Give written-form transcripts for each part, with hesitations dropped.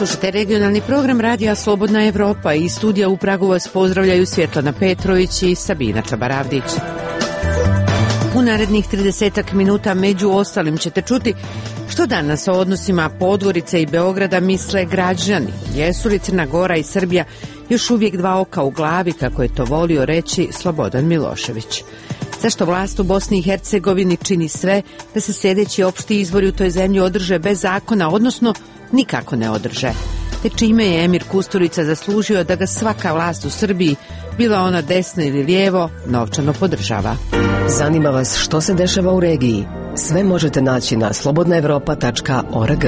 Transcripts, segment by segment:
Slušate regionalni program Radija Slobodna Evropa i studija u Pragu vas pozdravljaju Svjetlana Petrović i Sabina Čabaravdić. U narednih 30 minuta među ostalim ćete čuti što danas o odnosima Podgorice i Beograda misle građani. Jesu li Crna Gora i Srbija još uvijek dva oka u glavi, kako je to volio reći Slobodan Milošević? Zašto vlast u Bosni i Hercegovini čini sve da se sljedeći opšti izbori u toj zemlji održe bez zakona, odnosno nikako ne održe? Te čime je Emir Kusturica zaslužio da ga svaka vlast u Srbiji, bila ona desna ili lijevo, novčano podržava? Zanima vas što se dešava u regiji? Sve možete naći na slobodnaevropa.org.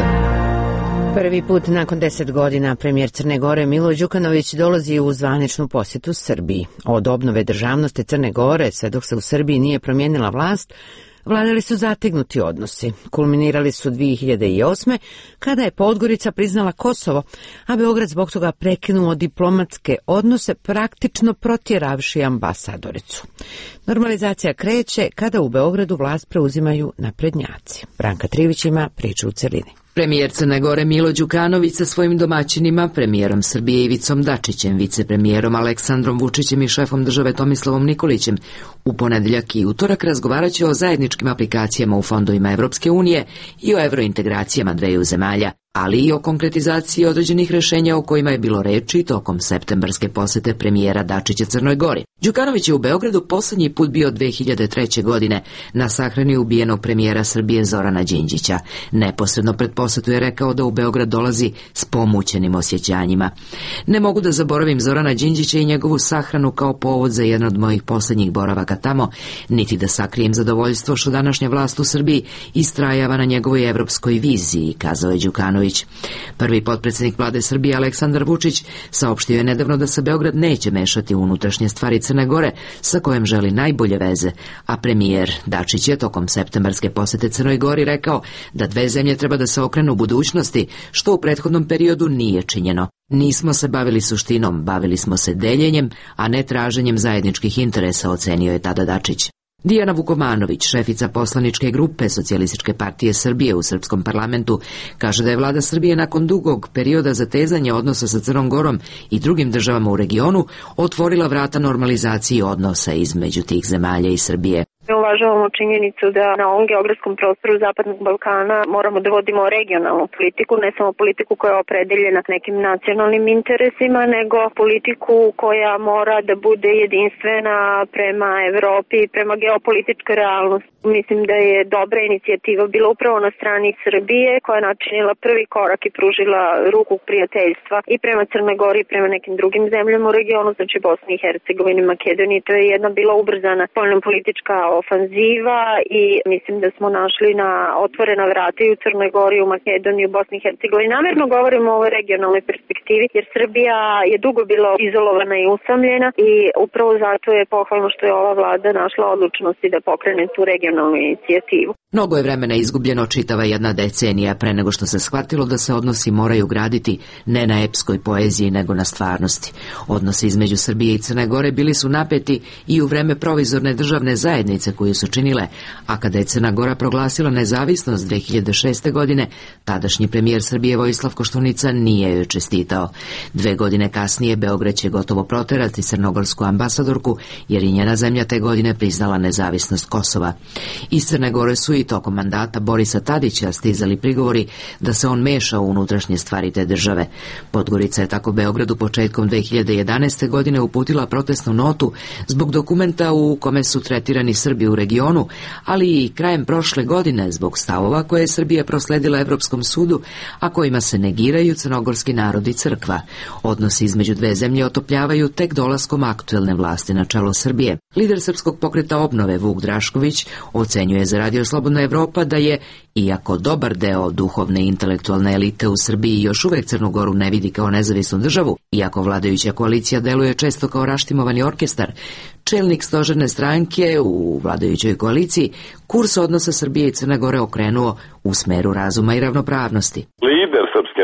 Prvi put nakon 10 godina premijer Crne Gore Milo Đukanović dolazi u zvaničnu posjetu Srbiji. Od obnove državnosti Crne Gore, sve dok se u Srbiji nije promijenila vlast, vladali su zategnuti odnosi. Kulminirali su 2008. kada je Podgorica priznala Kosovo, a Beograd zbog toga prekinuo diplomatske odnose, praktično protjeravši ambasadoricu. Normalizacija kreće kada u Beogradu vlast preuzimaju naprednjaci. Branka Trivić ima priču u celini. Premijer Crne Gore Milo Đukanović sa svojim domaćinima, premijerom Srbije Ivicom Dačićem, vicepremijerom Aleksandrom Vučićem i šefom države Tomislavom Nikolićem u ponedjeljak i utorak razgovarat će o zajedničkim aplikacijama u fondovima Evropske unije i o evrointegracijama dveju zemalja, ali i o konkretizaciji određenih rješenja o kojima je bilo reči tokom septembarske posete premijera Dačića Crnoj Gori. Đukanović je u Beogradu posljednji put bio 2003. godine na sahrani ubijenog premijera Srbije Zorana Đinđića. Neposredno pred posetu je rekao da u Beograd dolazi s pomućenim osjećanjima. Ne mogu da zaboravim Zorana Đinđića i njegovu sahranu kao povod za jedan od mojih posljednjih boravaka tamo, niti da sakrijem zadovoljstvo što današnja vlast u Srbiji istrajava na njegovoj evropskoj viziji, kazao je Đukanović. Prvi potpredsjednik vlade Srbije Aleksandar Vučić saopštio je nedavno da se Beograd neće mešati u unutrašnje stvari Crne Gore, sa kojim želi najbolje veze, a premijer Dačić je tokom septembarske posete Crnoj Gori rekao da dve zemlje treba da se okrenu u budućnosti, što u prethodnom periodu nije činjeno. Nismo se bavili suštinom, bavili smo se deljenjem, a ne traženjem zajedničkih interesa, ocenio je tada Dačić. Dijana Vukomanović, šefica poslaničke grupe Socijalističke partije Srbije u srpskom parlamentu, kaže da je vlada Srbije nakon dugog perioda zatezanja odnosa sa Crnom Gorom i drugim državama u regionu otvorila vrata normalizaciji odnosa između tih zemalja i Srbije. Uvažavamo činjenicu da na ovom geografskom prostoru Zapadnog Balkana moramo da vodimo regionalnu politiku, ne samo politiku koja je opredeljena nekim nacionalnim interesima, nego politiku koja mora da bude jedinstvena prema Evropi i prema geopolitičkoj realnosti. Mislim da je dobra inicijativa bila upravo na strani Srbije, koja je načinila prvi korak i pružila ruku prijateljstva i prema Crnoj Gori i prema nekim drugim zemljama u regionu, znači Bosni i Hercegovini, Makedoniji. To je jedna bila ubrzana spoljnopolitička ofanziva i mislim da smo našli na otvorena vrata i u Crnoj Gori, u Makedoniji, u Bosni i Hercegovini. Namjerno govorimo o ovoj regionalnoj perspektivi, jer Srbija je dugo bila izolovana i usamljena i upravo zato je pohvalno što je ova vlada našla odlučnosti da pokrene tu regionalnu inicijativu. Mnogo je vremena izgubljeno, čitava jedna decenija pre nego što se shvatilo da se odnosi moraju graditi ne na epskoj poeziji nego na stvarnosti. Odnosi između Srbije i Crne Gore bili su napeti i u vreme provizorne državne zajednice koju su činile, a kada je Crna Gora proglasila nezavisnost 2006. godine, tadašnji premijer Srbije Vojislav Koštunica nije joj čestitao. 2 godine kasnije Beograd će gotovo proterati crnogorsku ambasadorku, jer i njena zemlja te godine priznala nezavisnost Kosova. Iz Crne Gore su i tokom mandata Borisa Tadića stizali prigovori da se on meša u unutrašnje stvari te države. Podgorica je tako Beogradu početkom 2011. godine uputila protestnu notu zbog dokumenta u kome su tretirani Srbi u regionu, ali i krajem prošle godine zbog stavova koje je Srbija prosledila Evropskom sudu, a kojima se negiraju crnogorski narod i crkva. Odnosi između dve zemlje otopljavaju tek dolaskom aktuelne vlasti na čelo Srbije. Lider Srpskog pokreta obnove Vuk Drašković ocenjuje za Radio Slobodna Evropa da je, iako dobar deo duhovne i intelektualne elite u Srbiji još uvek Crnu Goru ne vidi kao nezavisnu državu, iako vladajuća koalicija deluje često kao raštimovani orkestar, čelnik stožerne stranke u vladajućoj koaliciji kurs odnosa Srbije i Crne Gore okrenuo u smeru razuma i ravnopravnosti. Lider Srpske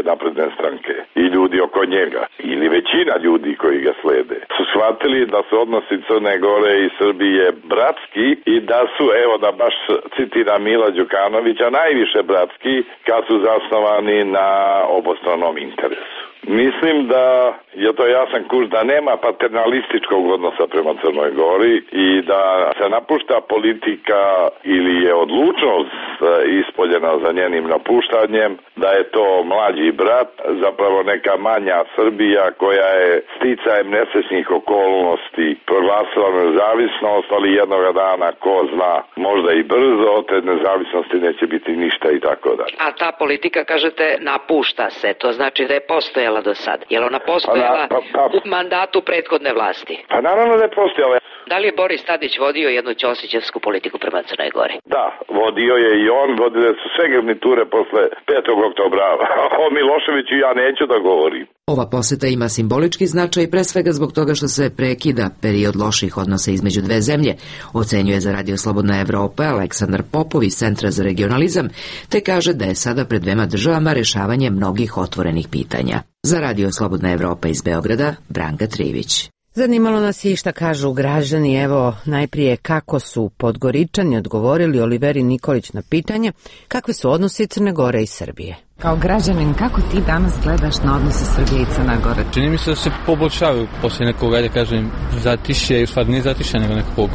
napredne stranke i ljudi oko njega, ili većina ljudi koji ga slede, su shvatili da su odnosi Crne Gore i Srbije bratski i da su, evo da baš citiram Mila Đukanovića, najviše bratski kad su zasnovani na obostranom interesu. Mislim da je to jasan kurs da nema paternalističkog odnosa prema Crnoj Gori i da se napušta politika ili je odlučnost ispoljena za njenim napuštanjem, da je to mlađi brat, zapravo neka manja Srbija koja je sticajem nesrećnih okolnosti proglasila nezavisnost, ali jednoga dana, ko zna, možda i brzo, od te nezavisnosti neće biti ništa i tako dalje. A ta politika, kažete, napušta se, to znači da je postojala do sad. Je li ona postojala u mandatu prethodne vlasti? Pa naravno da je postojala. Da li je Boris Tadić vodio jednu ćosićevsku politiku prema Crnoj Gori? Da, vodio je i on, vodile su sve garniture posle 5. oktobra. O Miloševiću ja neću da govorim. Ova poseta ima simbolički značaj pre svega zbog toga što se prekida period loših odnosa između dve zemlje, ocenjuje za Radio Slobodna Evropa Aleksandar Popov iz Centra za regionalizam, te kaže da je sada pred dvema državama rešavanje mnogih otvorenih pitanja. Za Radio Slobodna Evropa iz Beograda, Branka Trivić. Zanimalo nas je i šta kažu građani, evo najprije kako su Podgoričani odgovorili Oliveri Nikolić na pitanje kakvi su odnosi Crne Gore i Srbije. Kao građanin, kako ti danas gledaš na odnose Srbije i Crne Gore? Čini mi se da se poboljšavaju poslije nekog, ajde kažem, zatišje, u stvari ne zatišje, nego nekog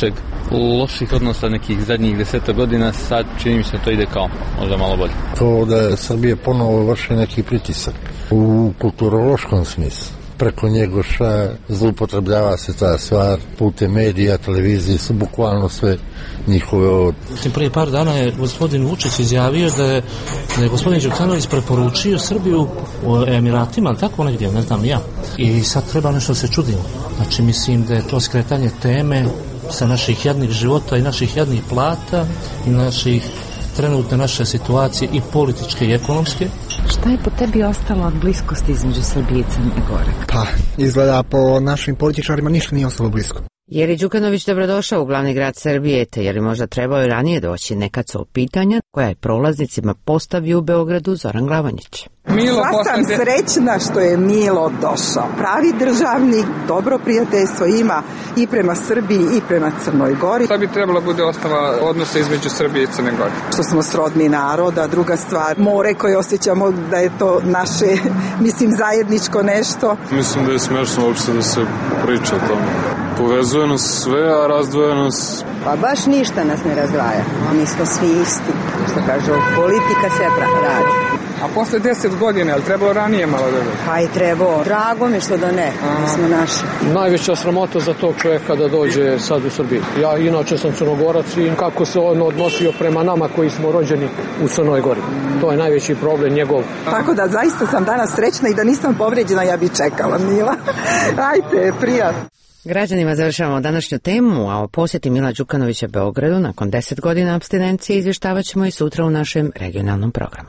loših odnosa nekih zadnjih 10 godina, sad čini mi se da to ide kao možda malo bolje. To da Srbije ponovo vrši neki pritisak u kulturološkom smislu. Preko Njegoša zloupotrebljava se ta stvar, putem medija, televizije su bukvalno sve njihove. Prije par dana je gospodin Vučić izjavio da je gospodin Đukanović preporučio Srbiju u Emiratima, tako negdje, ne znam ja. I sad treba nešto se čudimo. Znači mislim da je to skretanje teme sa naših jadnih života i naših jadnih plata i naših trenutne naše situacije i političke i ekonomske. Šta je po tebi ostalo od bliskosti između Srbije i Crne Gore? Pa, izgleda po našim političarima ništa nije ostalo blisko. Je li Đukanović dobrodošao u glavni grad Srbije, te je li možda trebao i ranije doći? Neka su pitanja koja je prolaznicima postavio u Beogradu Zoran Glavanjić. Sva sam srećna što je Milo došao. Pravi državnik, dobro prijateljstvo ima i prema Srbiji i prema Crnoj Gori. Šta bi trebalo bude ostala odnose između Srbije i Crne Gore? Što smo srodni naroda, druga stvar, more koje osjećamo da je to naše, mislim, zajedničko nešto. Mislim da je smešno uopšte da se priča o tome. Povezuje nas sve, a razdvoje nas... Pa baš ništa nas ne razdvaja. Mi smo svi isti. Što kažu, politika se radi. A posle 10 godina, ali trebalo ranije malo da dođe? Pa i trebalo. Drago mi što da ne. Mi smo naši. Najveća sramota za tog čovjeka da dođe sad u Srbiji. Ja inače sam Crnogorac i kako se on odnosio prema nama koji smo rođeni u Crnoj Gori. To je najveći problem njegov. Tako da zaista sam danas srećna i da nisam povređena, ja bi čekala, Mila. Ajde, prijatno. Građanima završavamo današnju temu, a o posjeti Mila Đukanovića Beogradu nakon 10 godina apstinencije izvještavat ćemo i sutra u našem regionalnom programu.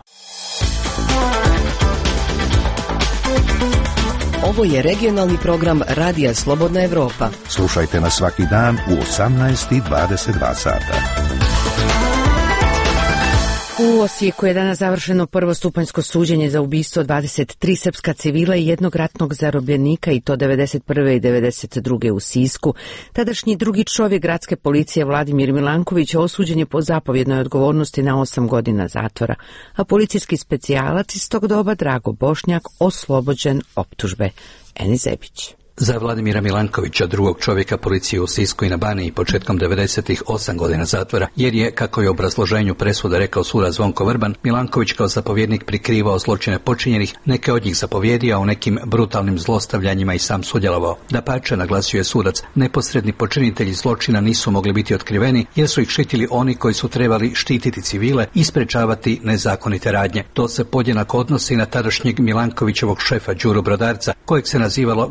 Ovo je regionalni program Radija Slobodna Evropa. Slušajte nas svaki dan u 18:22 sata. U Osijeku je danas završeno prvostupanjsko suđenje za ubistvo 23 srpska civila i jednog ratnog zarobljenika, i to 91. i 92. u Sisku. Tadašnji drugi čovjek gradske policije Vladimir Milanković osuđen je po zapovjednoj odgovornosti na 8 godina zatvora, a policijski specijalac iz tog doba Drago Bošnjak oslobođen optužbe. Eni Zebić. Za Vladimira Milankovića, drugog čovjeka policije u Sisku i na Baniji, početkom 90-ih 8 godina zatvora, jer je, kako je u obrazloženju presude rekao sudac Zvonko Vrban, Milanković kao zapovjednik prikrivao zločine počinjenih, neke od njih zapovjedio, a u nekim brutalnim zlostavljanjima i sam sudjelovao. Dapače, naglasio je sudac, neposredni počinitelji zločina nisu mogli biti otkriveni jer su ih štitili oni koji su trebali štititi civile i sprečavati nezakonite radnje. To se podjednako odnosi na tadašnjeg Milankovićevog šefa Đuru Brodarca, kojeg se nazivalo gospodare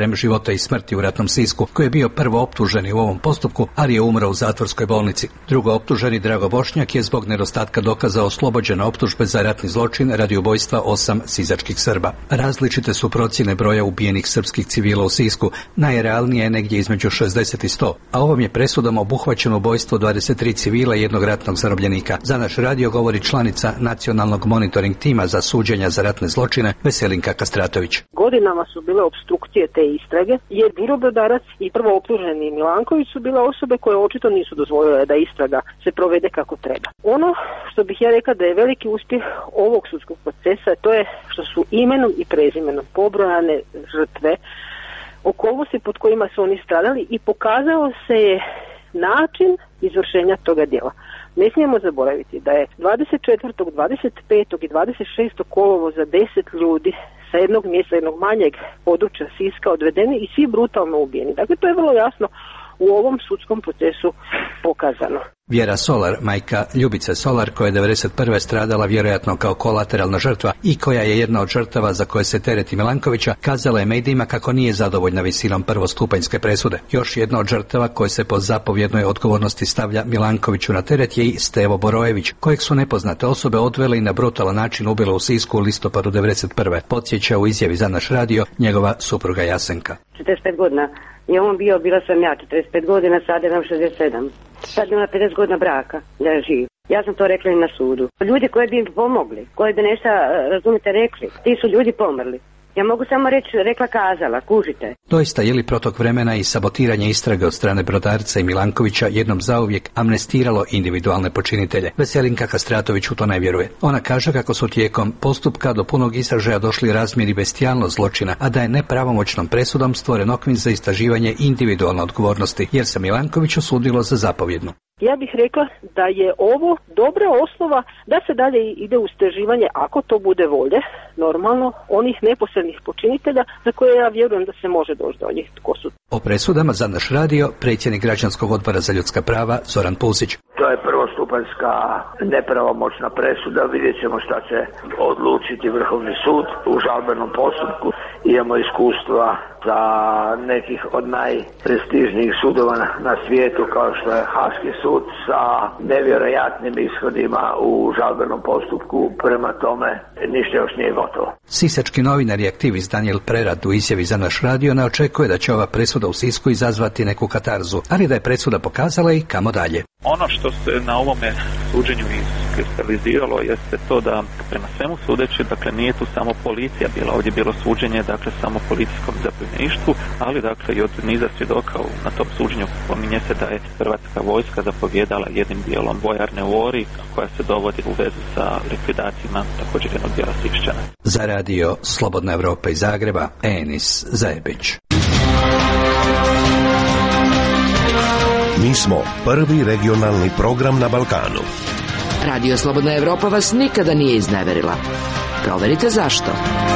barem života i smrti u ratnom Sisku, koji je bio prvo optuženi u ovom postupku, ali je umro u zatvorskoj bolnici. Drugo optuženi Drago Bošnjak je zbog nedostatka dokaza oslobođen optužbe za ratni zločin radi ubojstva 8 sisačkih Srba. Različite su procjene broja ubijenih srpskih civila u Sisku, najrealnije je negdje između 60 i 100, a ovom je presudom obuhvaćeno ubojstvo 23 civila i jednog ratnog zarobljenika. Za naš radio govori članica Nacionalnog monitoring tima za suđenja za ratne zločine Veselinka Kastratović. Godinama su bile opstrukcije te istrage, jer Đuro Brodarac i prvo optuženi Milanković su bile osobe koje očito nisu dozvoljile da istraga se provede kako treba. Ono što bih ja rekla da je veliki uspjeh ovog sudskog procesa, to je što su imenom i prezimenom pobrojane žrtve, okolnosti pod kojima su oni stradali i pokazao se je način izvršenja toga djela. Ne smijemo zaboraviti da je 24., 25. i 26. kolovoza 10 ljudi sa jednog mjesta, jednog manjeg područja Siska odvedeni i svi brutalno ubijeni. Dakle, to je vrlo jasno u ovom sudskom procesu pokazano. Vjera Solar, majka Ljubice Solar, koja je 1991. stradala vjerojatno kao kolateralna žrtva i koja je jedna od žrtava za koje se tereti Milankovića, kazala je medijima kako nije zadovoljna visinom prvostupanjske presude. Još jedna od žrtava koje se po zapovjednoj odgovornosti stavlja Milankoviću na teret je i Stevo Borojević, kojeg su nepoznate osobe odvele i na brutalan način ubile u Sisku u listopadu 1991. Podsjeća u izjavi za naš radio njegova supruga Jasenka. 45 godina je on bio, bila sam ja 45 godina, sad imam 67. Sad ima 50 godina braka, da je živ. Ja sam to rekla i na sudu. Ljudi koji bi im pomogli, koji bi nešto, razumite, rekli, ti su ljudi pomrli. Ja mogu samo reći, rekla kazala, kužite. Doista je li protok vremena i sabotiranje istrage od strane Brodarca i Milankovića jednom zauvijek amnestiralo individualne počinitelje? Veselinka Kastratović u to ne vjeruje. Ona kaže kako su tijekom postupka do punog izražaja došli razmjeri bestijalnost zločina, a da je nepravomoćnom presudom stvoren okvir za istraživanje individualne odgovornosti, jer se Milanković osudilo za zapovjednu. Ja bih rekla da je ovo dobra osnova da se dalje ide u istraživanje, ako to bude volje, normalno, onih neposrednih počinitelja za koje ja vjerujem da se može doći do njih. Tko su? O presudama za naš radio predsjednik Građanskog odbora za ljudska prava Zoran Pusić. To je prvostupanjska nepravomoćna presuda, vidjet ćemo šta će odlučiti Vrhovni sud u žalbenom postupku. Imamo iskustva za nekih od najprestižnijih sudova na svijetu kao što je Haški sud sa nevjerojatnim ishodima u žalbenom postupku, prema tome ništa još nije gotovo. Sisački novinar i aktivist Daniel Prerad u izjavi za naš radio ne očekuje da će ova presuda u Sisku izazvati neku katarzu, ali da je presuda pokazala i kamo dalje. Ono što se na ovome suđenju iskristaliziralo jeste to da prema svemu sudeći, dakle nije tu samo policija bila, ovdje je bilo suđenje dakle samo policijskom zapovjedništvu, ali dakle i od niza svjedoka na tom suđenju pominje se da je Hrvatska vojska zapovjedala jednim dijelom vojarne u Ori koja se dovodi u vezu sa likvidacijama također jednog dijela Siščana. Za radio Slobodna Evropa iz Zagreba, Enis Zajebić. Mi smo prvi regionalni program na Balkanu. Radio Slobodna Evropa vas nikada nije izneverila. Proverite zašto.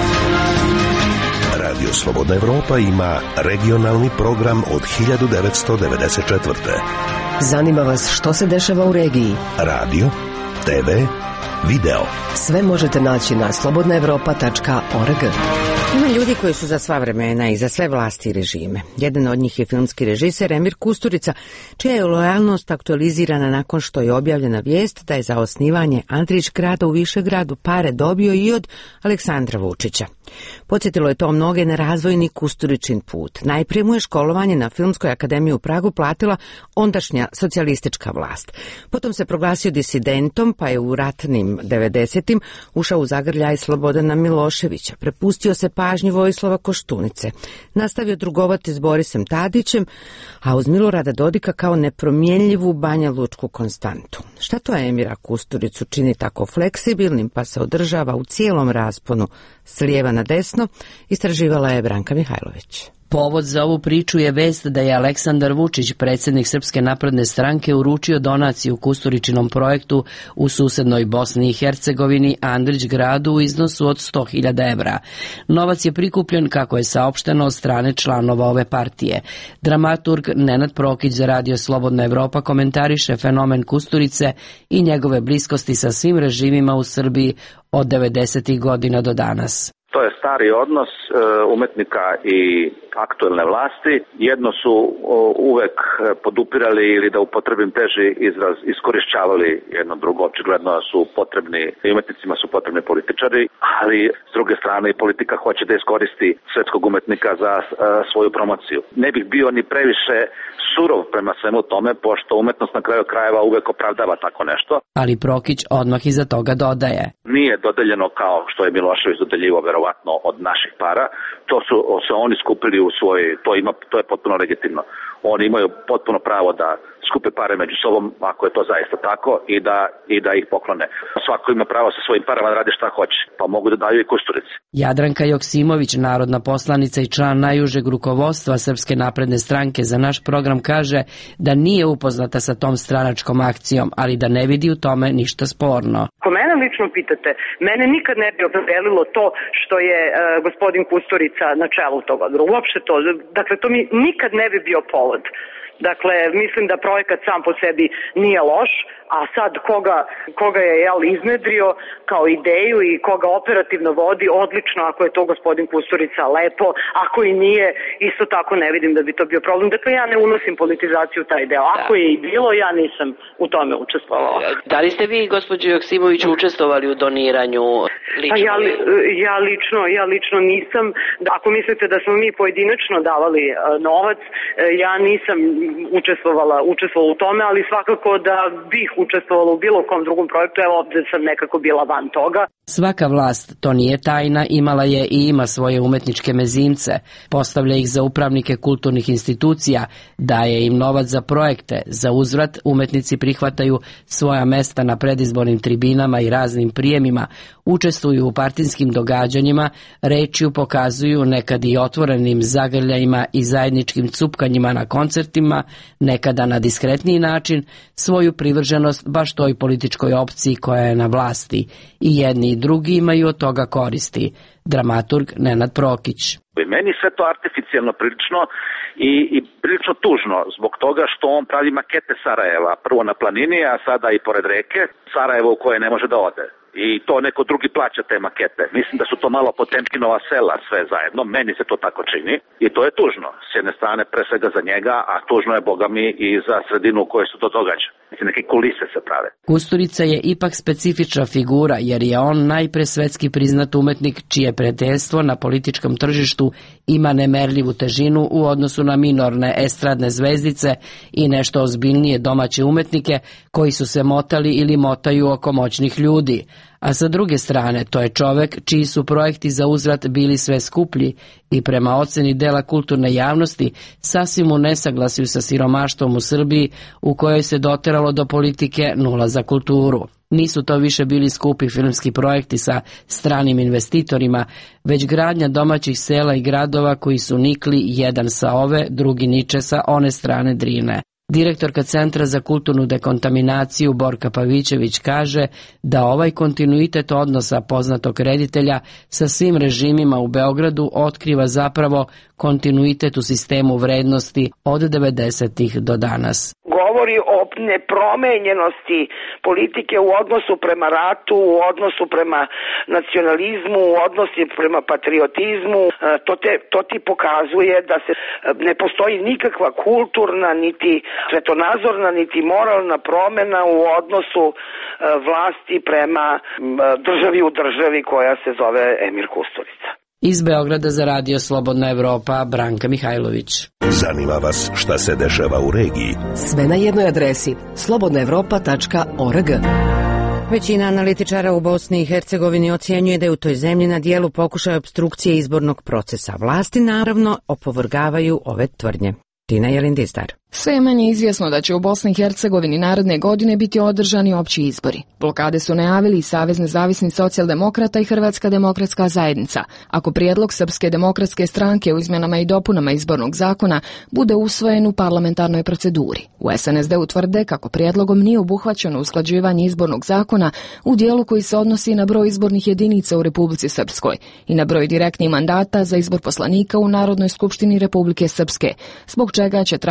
Radio Slobodna Evropa ima regionalni program od 1994. Zanima vas što se dešava u regiji? Radio, TV, video. Sve možete naći na slobodnaevropa.org. Ima ljudi koji su za sva vremena i za sve vlasti i režime. Jedan od njih je filmski režiser Emir Kusturica, čija je lojalnost aktualizirana nakon što je objavljena vijest da je za osnivanje Andrić grada u Višegradu pare dobio i od Aleksandra Vučića. Podsjetilo je to mnoge na razvojni Kusturičin put. Najprije mu je školovanje na Filmskoj akademiji u Pragu platila ondašnja socijalistička vlast. Potom se proglasio disidentom, pa je u ratnim 90-im ušao u zagrljaj Slobodana Miloševića, prepustio se pažnji Vojislava Koštunice, nastavio drugovati s Borisem Tadićem, a uz Milorada Dodika kao nepromjenljivu banjalučku konstantu. Šta to Emira Kusturicu čini tako fleksibilnim pa se održava u cijelom rasponu s lijeva na desno, istraživala je Branka Mihajlović. Povod za ovu priču je vest da je Aleksandar Vučić, predsjednik Srpske napredne stranke, uručio donaciju Kusturičinom projektu u susednoj Bosni i Hercegovini, Andrić gradu, u iznosu od 100.000 evra. Novac je prikupljen, kako je saopšteno, od strane članova ove partije. Dramaturg Nenad Prokić za Radio Slobodna Evropa komentariše fenomen Kusturice i njegove bliskosti sa svim režimima u Srbiji od 90. godina do danas. To je stara stari odnos umetnika i aktuelne vlasti. Jedno su uvek podupirali ili da upotrebim teži izraz iskorišćavali jedno drugo. Očigledno su potrebni, i umetnicima su potrebni političari, ali s druge strane i politika hoće da iskoristi svetskog umetnika za svoju promociju. Ne bih bio ni previše surov prema svemu tome, pošto umetnost na kraju krajeva uvek opravdava tako nešto. Ali Prokić odmah iza toga dodaje. Nije dodeljeno kao što je Milošević dodeljivao verovatno od naših para. To su se oni skupili u svoj, to je potpuno legitimno. Oni imaju potpuno pravo da skupe pare među sobom, ako je to zaista tako, i da ih poklone. Svako ima pravo sa svojim parama da radi šta hoće, pa mogu da daju i Kusturici. Jadranka Joksimović, narodna poslanica i član najužeg rukovodstva Srpske napredne stranke, za naš program kaže da nije upoznata sa tom stranačkom akcijom, ali da ne vidi u tome ništa sporno. Ako mene lično pitate, mene nikad ne bi opredelilo to što je gospodin Kusturica na čelu toga. Uopšte to, dakle to mi nikad ne bi bio povod. Dakle, mislim da projekat sam po sebi nije loš, a sad koga je iznedrio kao ideju i koga operativno vodi, odlično, ako je to gospodin Kusturica, lepo, ako i nije, isto tako ne vidim da bi to bio problem. Dakle, ja ne unosim politizaciju taj deo. Ako je i bilo, ja nisam u tome učestvovala. Da li ste vi, gospođo Joksimović, učestvovali u doniranju lično? Ja lično nisam. Ako mislite da smo mi pojedinačno davali novac, ja nisam učestvovala u tome, ali svakako da bih učestvovala u bilo kom drugom projektu, evo ovde sam nekako bila van toga. Svaka vlast, to nije tajna, imala je i ima svoje umetničke mezimce, postavlja ih za upravnike kulturnih institucija, daje im novac za projekte, za uzvrat umetnici prihvataju svoja mesta na predizbornim tribinama i raznim prijemima, učestvuju u partinskim događanjima, rečju pokazuju nekad i otvorenim zagrljajima i zajedničkim cupkanjima na koncertima, nekada na diskretniji način, svoju privrženost baš toj političkoj opciji koja je na vlasti. I jedni i drugi imaju od toga koristi. Dramaturg Nenad Prokić. Meni sve to artificijalno prilično i prilično tužno zbog toga što on pravi makete Sarajeva, prvo na planini, a sada i pored reke, Sarajevo u koje ne može da ode. I to neko drugi plaća te makete. Mislim da su to malo Potemkinova sela sve zajedno, meni se to tako čini i to je tužno. S jedne strane pre svega za njega, a tužno je boga mi i za sredinu u kojoj se to događa. Neke kulise se prave. Kusturica je ipak specifična figura jer je on najpre svetski priznat umetnik čije prijateljstvo na političkom tržištu ima nemerljivu težinu u odnosu na minorne estradne zvezdice i nešto ozbiljnije domaće umetnike koji su se motali ili motaju oko moćnih ljudi. A sa druge strane, to je čovek čiji su projekti za uzvrat bili sve skuplji i prema oceni dela kulturne javnosti sasvim u nesaglasju sa siromaštvom u Srbiji u kojoj se doteralo do politike nula za kulturu. Nisu to više bili skupi filmski projekti sa stranim investitorima, već gradnja domaćih sela i gradova koji su nikli jedan sa ove, drugi niče sa one strane Drine. Direktorka Centra za kulturnu dekontaminaciju Borka Pavićević kaže da ovaj kontinuitet odnosa poznatog reditelja sa svim režimima u Beogradu otkriva zapravo kontinuitet u sistemu vrednosti od 90-ih do danas. Govori o nepromenjenosti politike u odnosu prema ratu, u odnosu prema nacionalizmu, u odnosu prema patriotizmu. To ti pokazuje da se ne postoji nikakva kulturna, niti svetonazorna, niti moralna promena u odnosu vlasti prema državi u državi koja se zove Emir Kusturica. Iz Beograda za Radio Slobodna Evropa, Branka Mihajlović. Zanima vas šta se dešava u regiji? Sve na jednoj adresi slobodnaevropa.org. Većina analitičara u Bosni i Hercegovini ocjenjuje da je u toj zemlji na dijelu pokušaj opstrukcije izbornog procesa. Vlasti naravno opovrgavaju ove tvrdnje. Tina Jelindizdar. Sve je manje izvjesno da će u Bosni i Hercegovini naredne godine biti održani opći izbori. Blokade su najavili i Savez nezavisnih socijaldemokrata i Hrvatska demokratska zajednica. Ako prijedlog Srpske demokratske stranke u izmjenama i dopunama izbornog zakona bude usvojen u parlamentarnoj proceduri. U SNSD utvrde kako prijedlogom nije obuhvaćeno usklađivanje izbornog zakona u dijelu koji se odnosi na broj izbornih jedinica u Republici Srpskoj i na broj direktnih mandata za izbor poslanika u Narodnoj skupštini Republike Srpske, zbog čega će tražiti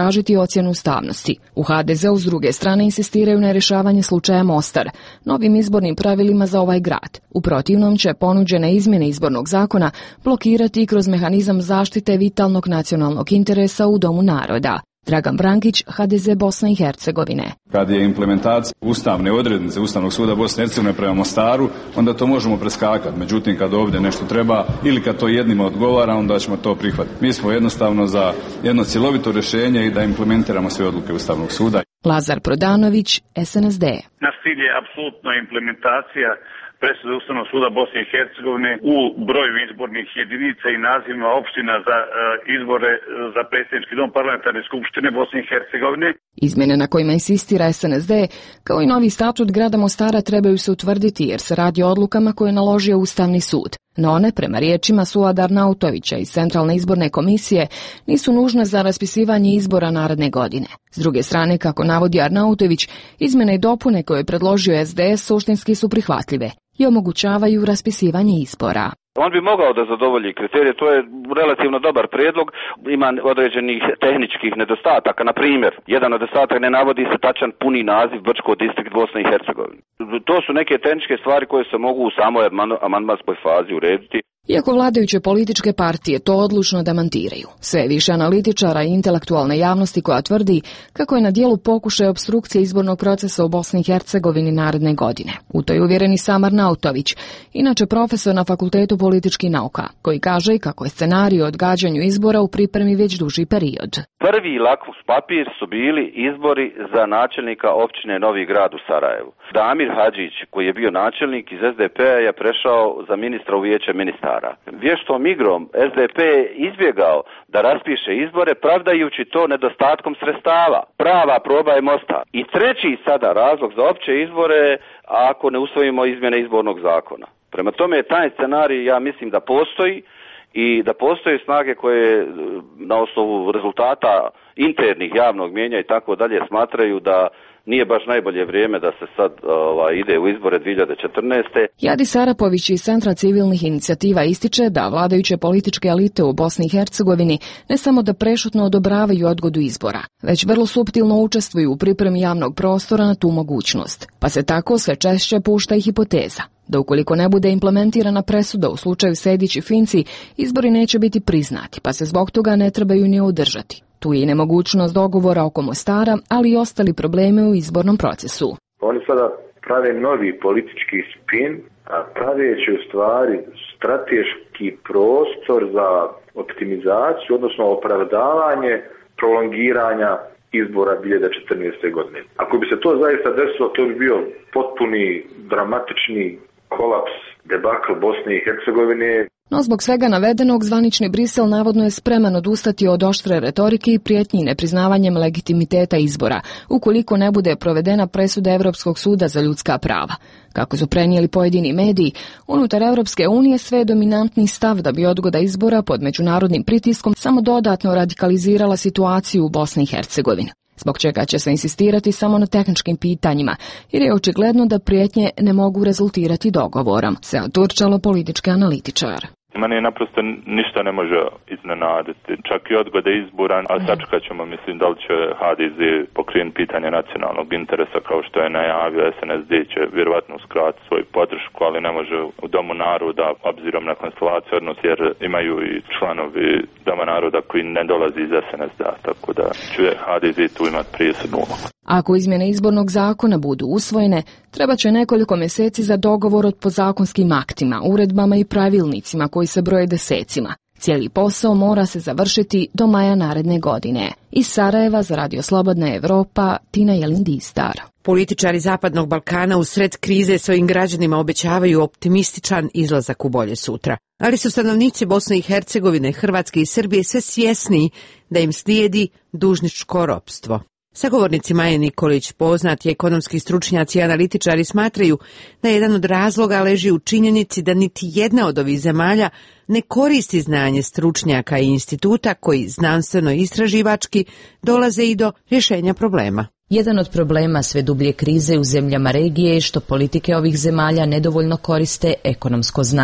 ocjenu ustavnosti. U HDZ-u s druge strane insistiraju na rješavanje slučaja Mostar, novim izbornim pravilima za ovaj grad. U protivnom će ponuđene izmjene izbornog zakona blokirati i kroz mehanizam zaštite vitalnog nacionalnog interesa u Domu naroda. Dragan Brankić, HDZ Bosne i Hercegovine. Kad je implementacija ustavne odrednice Ustavnog suda Bosne i Hercegovine prema Mostaru, onda to možemo preskakati. Međutim, kad ovdje nešto treba ili kad to jednima odgovara, onda ćemo to prihvatiti. Mi smo jednostavno za jedno cjelovito rješenje i da implementiramo sve odluke Ustavnog suda. Lazar Prodanović, SNSD. Naš cilj je apsolutno implementacija presude Ustavnog suda Bosne i Hercegovine u broju izbornih jedinica i nazivima opština za izbore za predsjednički dom parlamentarne skupštine Bosne i Hercegovine. Izmjene na kojima insistira SNSD, kao i novi statut grada Mostara, trebaju se utvrditi jer se radi o odlukama koje je naložio Ustavni sud. No one, prema riječima Suada Arnautovića iz Centralne izborne komisije, nisu nužne za raspisivanje izbora naredne godine. S druge strane, kako navodi Arnautović, izmjene i dopune koje je predložio SDS suštinski su prihvatljive i omogućavaju raspisivanje izbora. On bi mogao da zadovolji kriterije, to je relativno dobar prijedlog, ima određenih tehničkih nedostataka. Na primjer, jedan nedostatak, ne navodi se tačan puni naziv Brčko distrikt Bosne i Hercegovine. To su neke tehničke stvari koje se mogu u samoj amandmanskoj fazi urediti. Iako vladajuće političke partije to odlučno demantiraju, sve je više analitičara i intelektualne javnosti koja tvrdi kako je na dijelu pokušaj opstrukcije izbornog procesa u Bosni i Hercegovini naredne godine. U to je uvjeren i sam Arnautović, inače profesor na Fakultetu političkih nauka, koji kaže i kako je scenarij o odgađanju izbora u pripremi već duži period. Prvi lakmus papir su bili izbori za načelnika općine Novi Grad u Sarajevu. Damir Hadžić, koji je bio načelnik iz SDP-a, je prešao za ministra u vijeće ministara. Vještom igrom SDP je izbjegao da raspiše izbore, pravdajući to nedostatkom sredstava. Prava proba je Mostar. I treći sada razlog za opće izbore, ako ne usvojimo izmjene izbornog zakona. Prema tome, taj scenarij, ja mislim da postoji i da postoje snage koje na osnovu rezultata internih javnog mijenja i tako dalje smatraju da nije baš najbolje vrijeme da se sad ide u izbore 2014. Jadis Arapović iz Centra civilnih inicijativa ističe da vladajuće političke elite u Bosni i Hercegovini ne samo da prešutno odobravaju odgodu izbora, već vrlo suptilno učestvuju u pripremi javnog prostora na tu mogućnost. Pa se tako sve češće pušta i hipoteza da ukoliko ne bude implementirana presuda u slučaju Sejdić i Finci, izbori neće biti priznati, pa se zbog toga ne trebaju ni održati. Tu je i nemogućnost dogovora oko Mostara, ali i ostali probleme u izbornom procesu. Oni sada prave novi politički spin, a praveći u stvari strateški prostor za optimizaciju, odnosno opravdavanje prolongiranja izbora 2014. godine. Ako bi se to zaista desilo, to bi bio potpuni dramatični kolaps, debakl Bosne i Hercegovine. No zbog svega navedenog, zvanični Brisel navodno je spreman odustati od oštre retorike i prijetnji nepriznavanjem legitimiteta izbora, ukoliko ne bude provedena presuda Europskog suda za ljudska prava. Kako su prenijeli pojedini mediji, unutar Europske unije sve je dominantni stav da bi odgoda izbora pod međunarodnim pritiskom samo dodatno radikalizirala situaciju u Bosni i Hercegovini. Zbog čega će se insistirati samo na tehničkim pitanjima, jer je očigledno da prijetnje ne mogu rezultirati dogovorom. Sead Turčalo, politički analitičar. Mene naprosto ništa ne može iznenaditi. Čak i odgode izbora, a sačekat ćemo, mislim, da li će HDZ pokrenuti pitanje nacionalnog interesa kao što je najavio. SNSD će vjerovatno uskratiti svoju podršku, ali ne može u Domu naroda, obzirom na konstelaciju odnos, jer imaju i članovi Doma naroda koji ne dolazi iz SNSD-a, tako da će HDZ tu imati presudnu ulogu. Ako izmjene izbornog zakona budu usvojene, treba će nekoliko mjeseci za dogovor o podzakonskim aktima, uredbama i pravilnicima koji se broje desecima. Cijeli posao mora se završiti do maja naredne godine. Iz Sarajeva za Radio Slobodna Evropa, Tina Jelindistar. Političari Zapadnog Balkana u sred krize svojim građanima obećavaju optimističan izlazak u bolje sutra. Ali su stanovnici Bosne i Hercegovine, Hrvatske i Srbije sve svjesniji da im slijedi dužničko ropstvo. Sagovornici Maje Nikolić, poznati ekonomski stručnjaci i analitičari, smatraju da jedan od razloga leži u činjenici da niti jedna od ovih zemalja ne koristi znanje stručnjaka i instituta koji znanstveno i istraživački dolaze i do rješenja problema. Jedan od problema sve dublje krize u zemljama regije je što politike ovih zemalja nedovoljno koriste ekonomsko znanje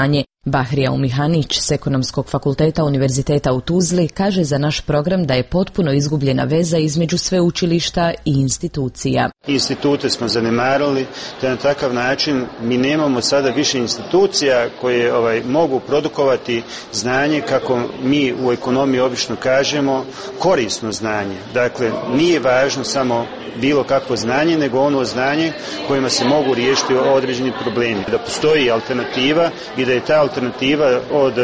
Bahrija Umihanić s Ekonomskog fakulteta Univerziteta u Tuzli kaže za naš program da je potpuno izgubljena veza između sveučilišta i institucija. Institute smo zanemarili, te na takav način mi nemamo sada više institucija koje mogu produkovati znanje, kako mi u ekonomiji obično kažemo, korisno znanje. Dakle, nije važno samo bilo kakvo znanje, nego ono znanje kojima se mogu riješiti određeni problemi. Da postoji alternativa i da je ta alternativa od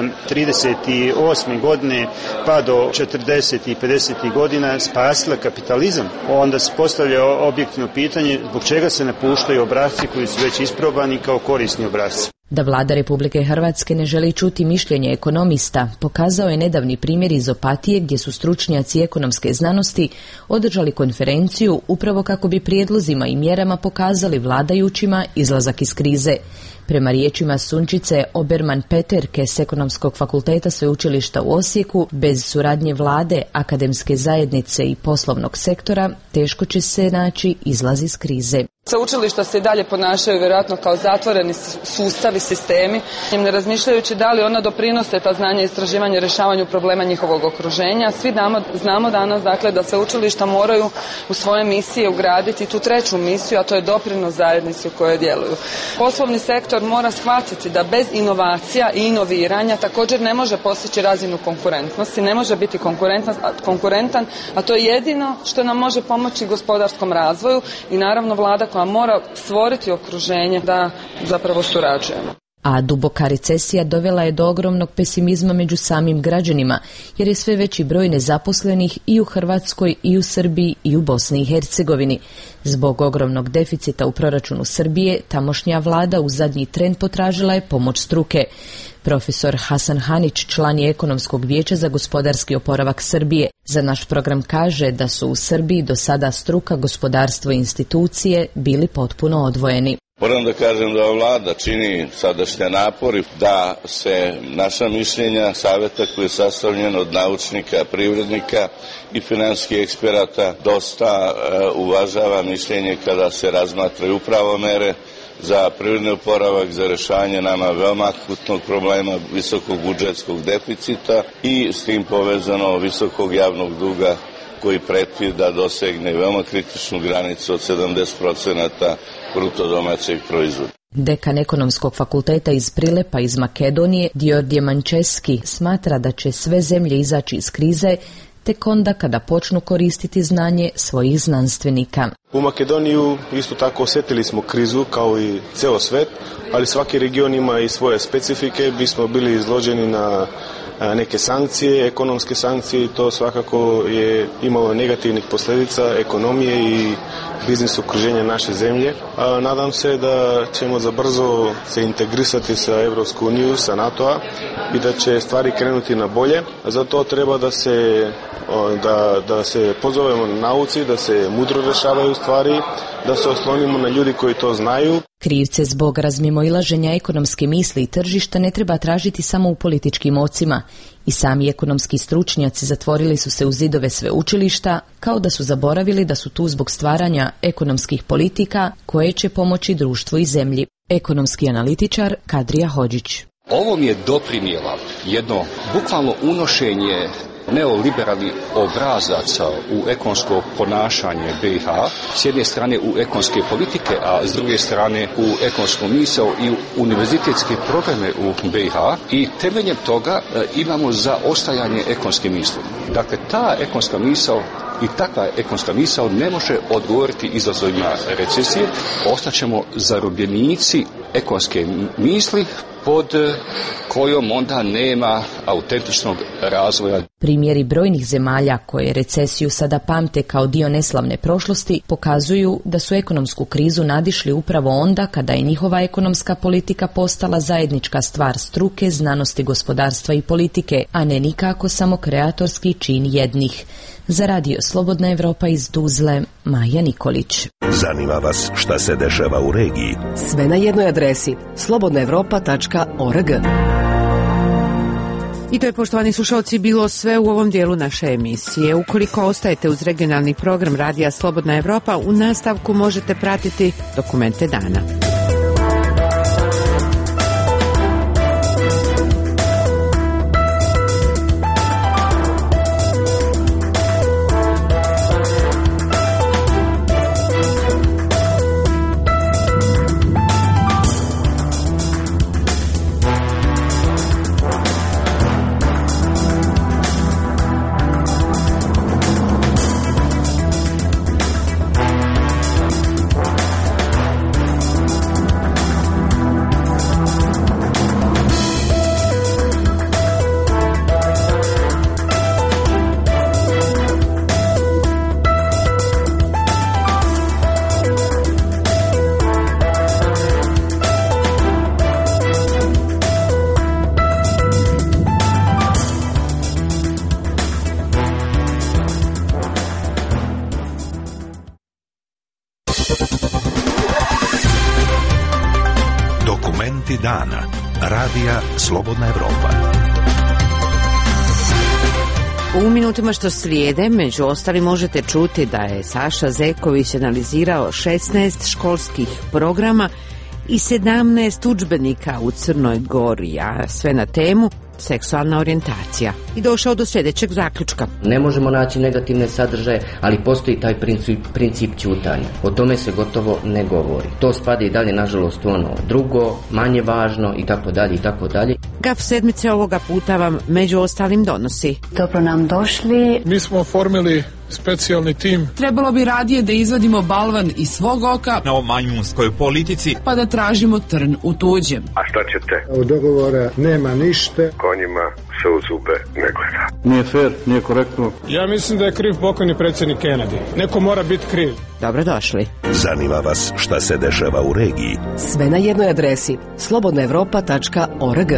38. godine pa do 40. i 50. godina spasila kapitalizam. Onda se postavlja objektivno pitanje zbog čega se napuštaju obrasci koji su već isprobani kao korisni obrasci. Da vlada Republike Hrvatske ne želi čuti mišljenje ekonomista, pokazao je nedavni primjer iz Opatije gdje su stručnjaci ekonomske znanosti održali konferenciju upravo kako bi prijedlozima i mjerama pokazali vladajućima izlazak iz krize. Prema riječima Sunčice Oberman-Peterke s Ekonomskog fakulteta Sveučilišta u Osijeku, bez suradnje vlade, akademske zajednice i poslovnog sektora, teško će se naći izlaz iz krize. Sveučilišta se i dalje ponašaju vjerojatno kao zatvoreni sustavi, sistemi, ne razmišljajući da li ona doprinose ta znanja i istraživanje rješavanju problema njihovog okruženja. Svi znamo danas da sveučilišta moraju u svoje misije ugraditi tu treću misiju, a to je doprinos zajednici u kojoj djeluju. Poslovni sektor mora shvatiti da bez inovacija i inoviranja također ne može postići razinu konkurentnosti, ne može biti konkurentan, a to je jedino što nam može pomoći gospodarskom razvoju i naravno vlada koja mora stvoriti okruženje da zapravo surađujemo. A duboka recesija dovela je do ogromnog pesimizma među samim građanima, jer je sve veći broj nezaposlenih i u Hrvatskoj, i u Srbiji, i u Bosni i Hercegovini. Zbog ogromnog deficita u proračunu Srbije, tamošnja vlada u zadnji tren potražila je pomoć struke. Profesor Hasan Hanić, član je Ekonomskog vijeća za gospodarski oporavak Srbije. Za naš program kaže da su u Srbiji do sada struka, gospodarstvo i institucije bili potpuno odvojeni. Moram da kažem da vlada čini sadašnje napori da se naša mišljenja, savjeta koji je sastavljen od naučnika, privrednika i finansijskih eksperata, dosta uvažava mišljenje kada se razmatraju upravo mere za privredni oporavak, za rješavanje nama veoma akutnog problema visokog budžetskog deficita i s tim povezano visokog javnog duga koji preti da dosegne veoma kritičnu granicu od 70% bruto domaćeg proizvoda. Dekan Ekonomskog fakulteta iz Prilepa iz Makedonije, Dijordje Mančeski, smatra da će sve zemlje izaći iz krize tek onda kada počnu koristiti znanje svojih znanstvenika. U Makedoniju isto tako osjetili smo krizu kao i ceo svet, ali svaki region ima i svoje specifike. Mi smo bili izloženi na neke sankcije, ekonomske sankcije i to svakako je imalo negativnih posljedica ekonomije i biznis okruženja naše zemlje. Nadam se da ćemo za brzo se integrisati sa Evropsku uniju, sa NATO-a i da će stvari krenuti na bolje. Zato treba da se pozovemo na nauci, da se mudro rješavaju stvari, da se oslonimo na ljudi koji to znaju. Krivce zbog razmimoilaženja ekonomske misli i tržišta ne treba tražiti samo u političkim ocima. I sami ekonomski stručnjaci zatvorili su se u zidove sveučilišta, kao da su zaboravili da su tu zbog stvaranja ekonomskih politika koje će pomoći društvu i zemlji. Ekonomski analitičar Kadrija Hodžić. Ovo mi je doprinijela jedno bukvalno unošenje neoliberalnih obrazaca u ekonomsko ponašanje BiH, s jedne strane u ekonomske politike, a s druge strane u ekonomsku misao i u univerzitetske programe u BiH i temeljem toga imamo zaostajanje ekonomske misli. Dakle, ta ekonomska misao i takva ekonomska misao ne može odgovoriti izazovima recesije, ostaćemo zarobljenici ekonomske misli pod kojom onda nema autentičnog razvoja. Primjeri brojnih zemalja koje recesiju sada pamte kao dio neslavne prošlosti pokazuju da su ekonomsku krizu nadišli upravo onda kada je njihova ekonomska politika postala zajednička stvar struke, znanosti, gospodarstva i politike, a ne nikako samo kreatorski čin jednih. Za radio Slobodna Evropa iz Tuzle, Maja Nikolić. Zanima vas šta se dešava u regiji? Sve na jednoj adresi slobodnaevropa.org. I to je, poštovani slušalci, bilo sve u ovom dijelu naše emisije. Ukoliko ostajete uz regionalni program Radija Slobodna Evropa, u nastavku možete pratiti dokumente dana. Dokumenti dana. Radija Slobodna Evropa. U minutima što slijede, među ostali možete čuti da je Saša Zeković analizirao 16 školskih programa i 17 udžbenika u Crnoj Gori, a sve na temu seksualna orijentacija. I došao do sljedećeg zaključka. Ne možemo naći negativne sadržaje, ali postoji taj princip ćutanja. O tome se gotovo ne govori. To spada i dalje, nažalost, u ono drugo, manje važno i tako dalje i tako dalje. GAF sedmice ovoga puta vam među ostalim donosi. Dobro nam došli. Mi smo oformili specijalni tim. Trebalo bi radije da izvadimo balvan iz svog oka na majmunskoj politici, pa da tražimo trn u tuđem. A šta ćete? Od dogovora nema ništa. Konjima se u zube ne gleda. Nije fair, nije korektno. Ja mislim da je kriv pokojni predsjednik Kennedy. Neko mora biti kriv. Dobrodošli. Zanima vas šta se dešava u regiji? Sve na jednoj adresi slobodnaevropa.org.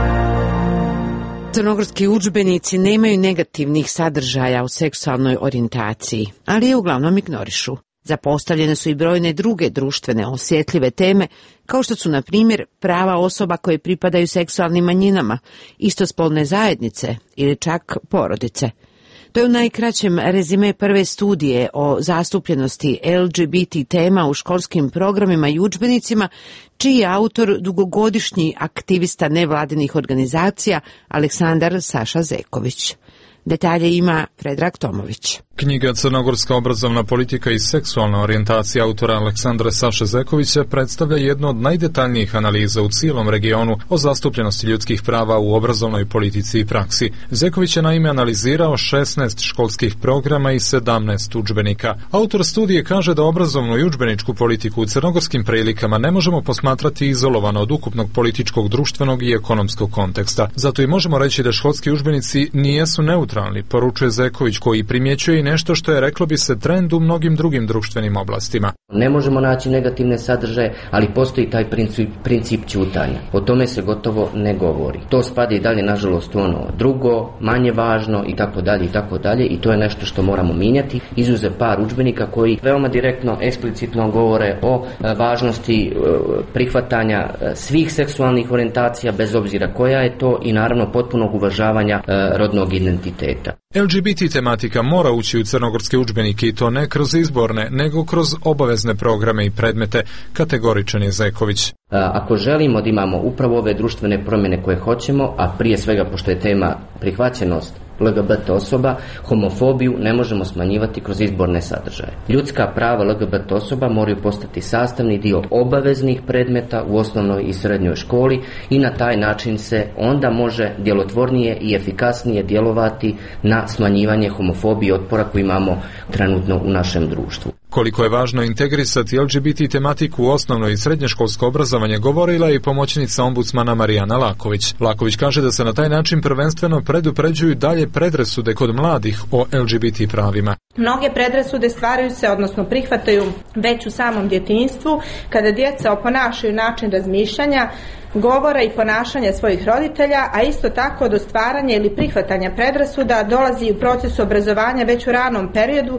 Crnogorski udžbenici nemaju negativnih sadržaja o seksualnoj orijentaciji, ali je uglavnom ignorišu. Zapostavljene su i brojne druge društvene osjetljive teme, kao što su, na primjer, prava osoba koje pripadaju seksualnim manjinama, istospolne zajednice ili čak porodice. To je u najkraćem rezime prve studije o zastupljenosti LGBT tema u školskim programima i udžbenicima, čiji je autor dugogodišnji aktivista nevladinih organizacija Aleksandar Saša Zeković. Detalje ima Predrag Tomović. Knjiga Crnogorska obrazovna politika i seksualna orijentacija autora Aleksandra Saše Zekovića predstavlja jednu od najdetaljnijih analiza u cijelom regionu o zastupljenosti ljudskih prava u obrazovnoj politici i praksi. Zeković je naime analizirao 16 školskih programa i 17 udžbenika. Autor studije kaže da obrazovnu i udžbeničku politiku u crnogorskim prilikama ne možemo posmatrati izolovano od ukupnog političkog, društvenog i ekonomskog konteksta. Zato i možemo reći da školski udžbenici nijesu neutralni, poručuje Zeković, koji primjećuje i nešto što je, reklo bi se, trend u mnogim drugim društvenim oblastima. Ne možemo naći negativne sadržaje, ali postoji taj princip ćutanja. O tome se gotovo ne govori. To spada i dalje, nažalost, u ono drugo, manje važno i tako dalje i tako dalje, i to je nešto što moramo mijenjati. Izuzev par udžbenika koji veoma direktno, eksplicitno govore o važnosti prihvatanja svih seksualnih orijentacija, bez obzira koja je to, i naravno potpunog uvažavanja rodnog identiteta. LGBT tematika mora ući u crnogorske udžbenike, i to ne kroz izborne, nego kroz obavezne programe i predmete, kategoričan je Zeković. Ako želimo da imamo upravo ove društvene promjene koje hoćemo, a prije svega, pošto je tema prihvaćenost LGBT osoba, homofobiju ne možemo smanjivati kroz izborne sadržaje. Ljudska prava LGBT osoba moraju postati sastavni dio obaveznih predmeta u osnovnoj i srednjoj školi, i na taj način se onda može djelotvornije i efikasnije djelovati na smanjivanje homofobije i otpora koji imamo trenutno u našem društvu. Koliko je važno integrisati LGBT tematiku u osnovno i srednjoškolsko obrazovanje, govorila je i pomoćnica ombudsmana Marijana Laković. Laković kaže da se na taj način prvenstveno predupređuju dalje predrasude kod mladih o LGBT pravima. Mnoge predrasude stvaraju se, odnosno prihvataju već u samom djetinjstvu, kada djeca oponašaju način razmišljanja, govora i ponašanja svojih roditelja, a isto tako do stvaranja ili prihvatanja predrasuda dolazi u procesu obrazovanja već u ranom periodu,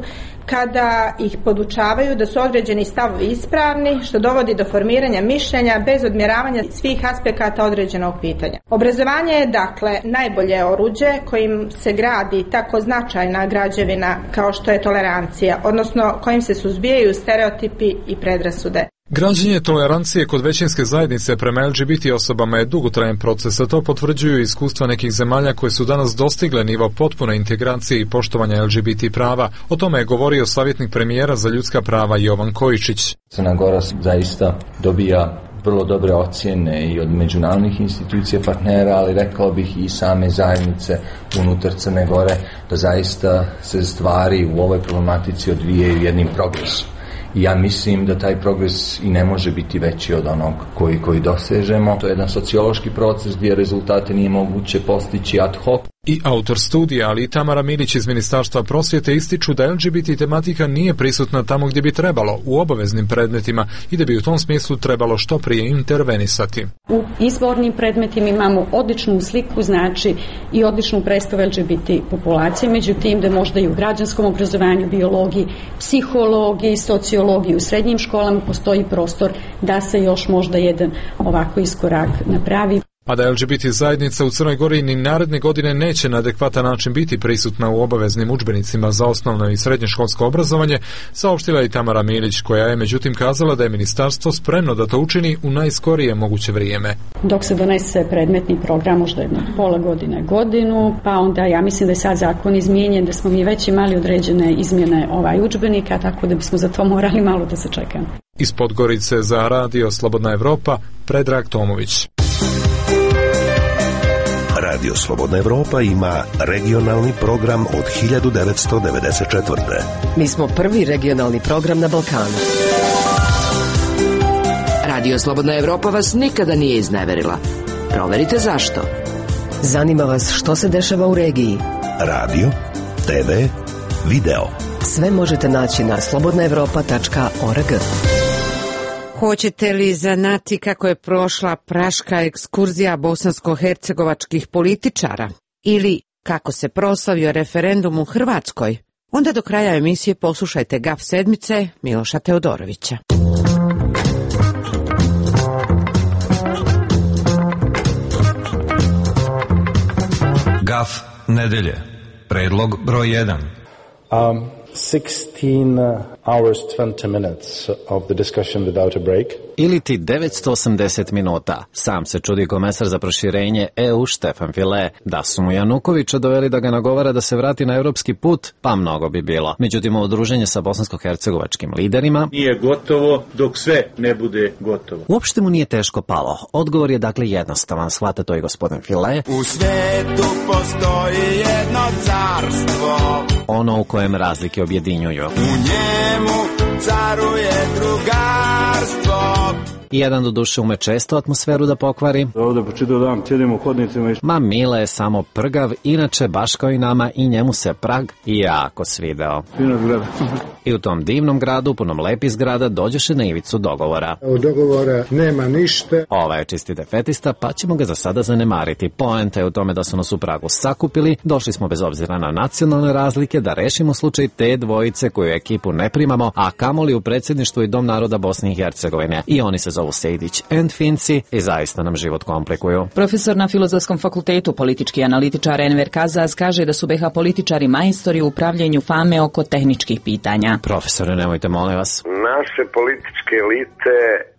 kada ih podučavaju da su određeni stavovi ispravni, što dovodi do formiranja mišljenja bez odmjeravanja svih aspekata određenog pitanja. Obrazovanje je, dakle, najbolje oruđe kojim se gradi tako značajna građevina kao što je tolerancija, odnosno kojim se suzbijaju stereotipi i predrasude. Građenje tolerancije kod većinske zajednice prema LGBT osobama je dugotrajan proces, a to potvrđuju iskustva nekih zemalja koje su danas dostigle nivo potpune integracije i poštovanja LGBT prava. O tome je govorio savjetnik premijera za ljudska prava Jovan Kojičić. Crna Gora zaista dobija vrlo dobre ocjene i od međunarodnih institucija partnera, ali rekao bih i same zajednice unutar Crne Gore, da zaista se stvari u ovoj problematici odvijaju jednim progresom. I ja mislim da taj progres i ne može biti veći od onog koji dosežemo. To je jedan sociološki proces gdje rezultate nije moguće postići ad hoc. I autor studija, ali i Tamara Milić iz Ministarstva prosvjete ističu da LGBT tematika nije prisutna tamo gdje bi trebalo, u obaveznim predmetima, i da bi u tom smislu trebalo što prije intervenisati. U izbornim predmetima imamo odličnu sliku, znači i odličnu predstavu LGBT populacije, međutim da možda i u građanskom obrazovanju, biologiji, psihologiji, sociologiji, u srednjim školama postoji prostor da se još možda jedan ovako iskorak napravi. A da LGBT zajednica u Crnoj Gori ni naredne godine neće na adekvatan način biti prisutna u obaveznim udžbenicima za osnovno i srednjoškolsko obrazovanje, saopštila i Tamara Milić, koja je međutim kazala da je ministarstvo spremno da to učini u najskorije moguće vrijeme. Dok se donese predmetni program, možda jedno pola godine, godinu, pa onda ja mislim da je sad zakon izmijenjen, da smo mi već imali određene izmjene udžbenika, tako da bismo za to morali malo da se čekamo. Iz Podgorice za Radio Slobodna Evropa, Predrag Tomović. Radio Slobodna Evropa ima regionalni program od 1994. Mi smo prvi regionalni program na Balkanu. Radio Slobodna Evropa vas nikada nije izneverila. Proverite zašto. Zanima vas što se dešava u regiji. Radio, TV, video. Sve možete naći na slobodnaevropa.org. Hoćete li znati kako je prošla praška ekskurzija bosansko-hercegovačkih političara? Ili kako se proslavio referendum u Hrvatskoj? Onda do kraja emisije poslušajte GAF sedmice Miloša Teodorovića. GAF nedelje. Predlog broj 1. 16 hours 20 minutes of the discussion without a break. Ili ti 980 minuta. Sam se čudi komesar za proširenje EU Štefan File. Da su mu Janukovića doveli da ga nagovara da se vrati na europski put, pa mnogo bi bilo. Međutim, udruženje sa bosansko-hercegovačkim liderima nije gotovo dok sve ne bude gotovo. Uopšte mu nije teško palo. Odgovor je dakle jednostavan, shvata to i gospodin File. U svetu postoji jedno carstvo, ono u kojem razlike objedinjuju. U njemu caruje drugarstvo. Jedan do duše ume često atmosferu da pokvari. Ovdje po čitav dan sjedimo u hodnicima. Ma Mile je samo prgav, inače baš kao i nama i njemu se Prag jako svideo. I u tom divnom gradu, punom lepih zgrada, dođeše na ivicu dogovora. Od dogovora nema ništa. Ova je čisti defetista, pa ćemo ga za sada zanemariti. Poenta je u tome da su nas u Pragu sakupili, došli smo bez obzira na nacionalne razlike da rešimo slučaj te dvojice koju ekipu ne primamo, a kamoli u predsjedništvu i Dom naroda Bosne i Hercegovine. I oni se zovu Sejdić and Finci i zaista nam život komplikuju. Profesor na Filozofskom fakultetu, politički analitičar Enver Kazaz kaže da su BiH političari majstori u upravljanju fame oko tehničkih pitanja. Profesore, nemojte molim vas. Naše političke elite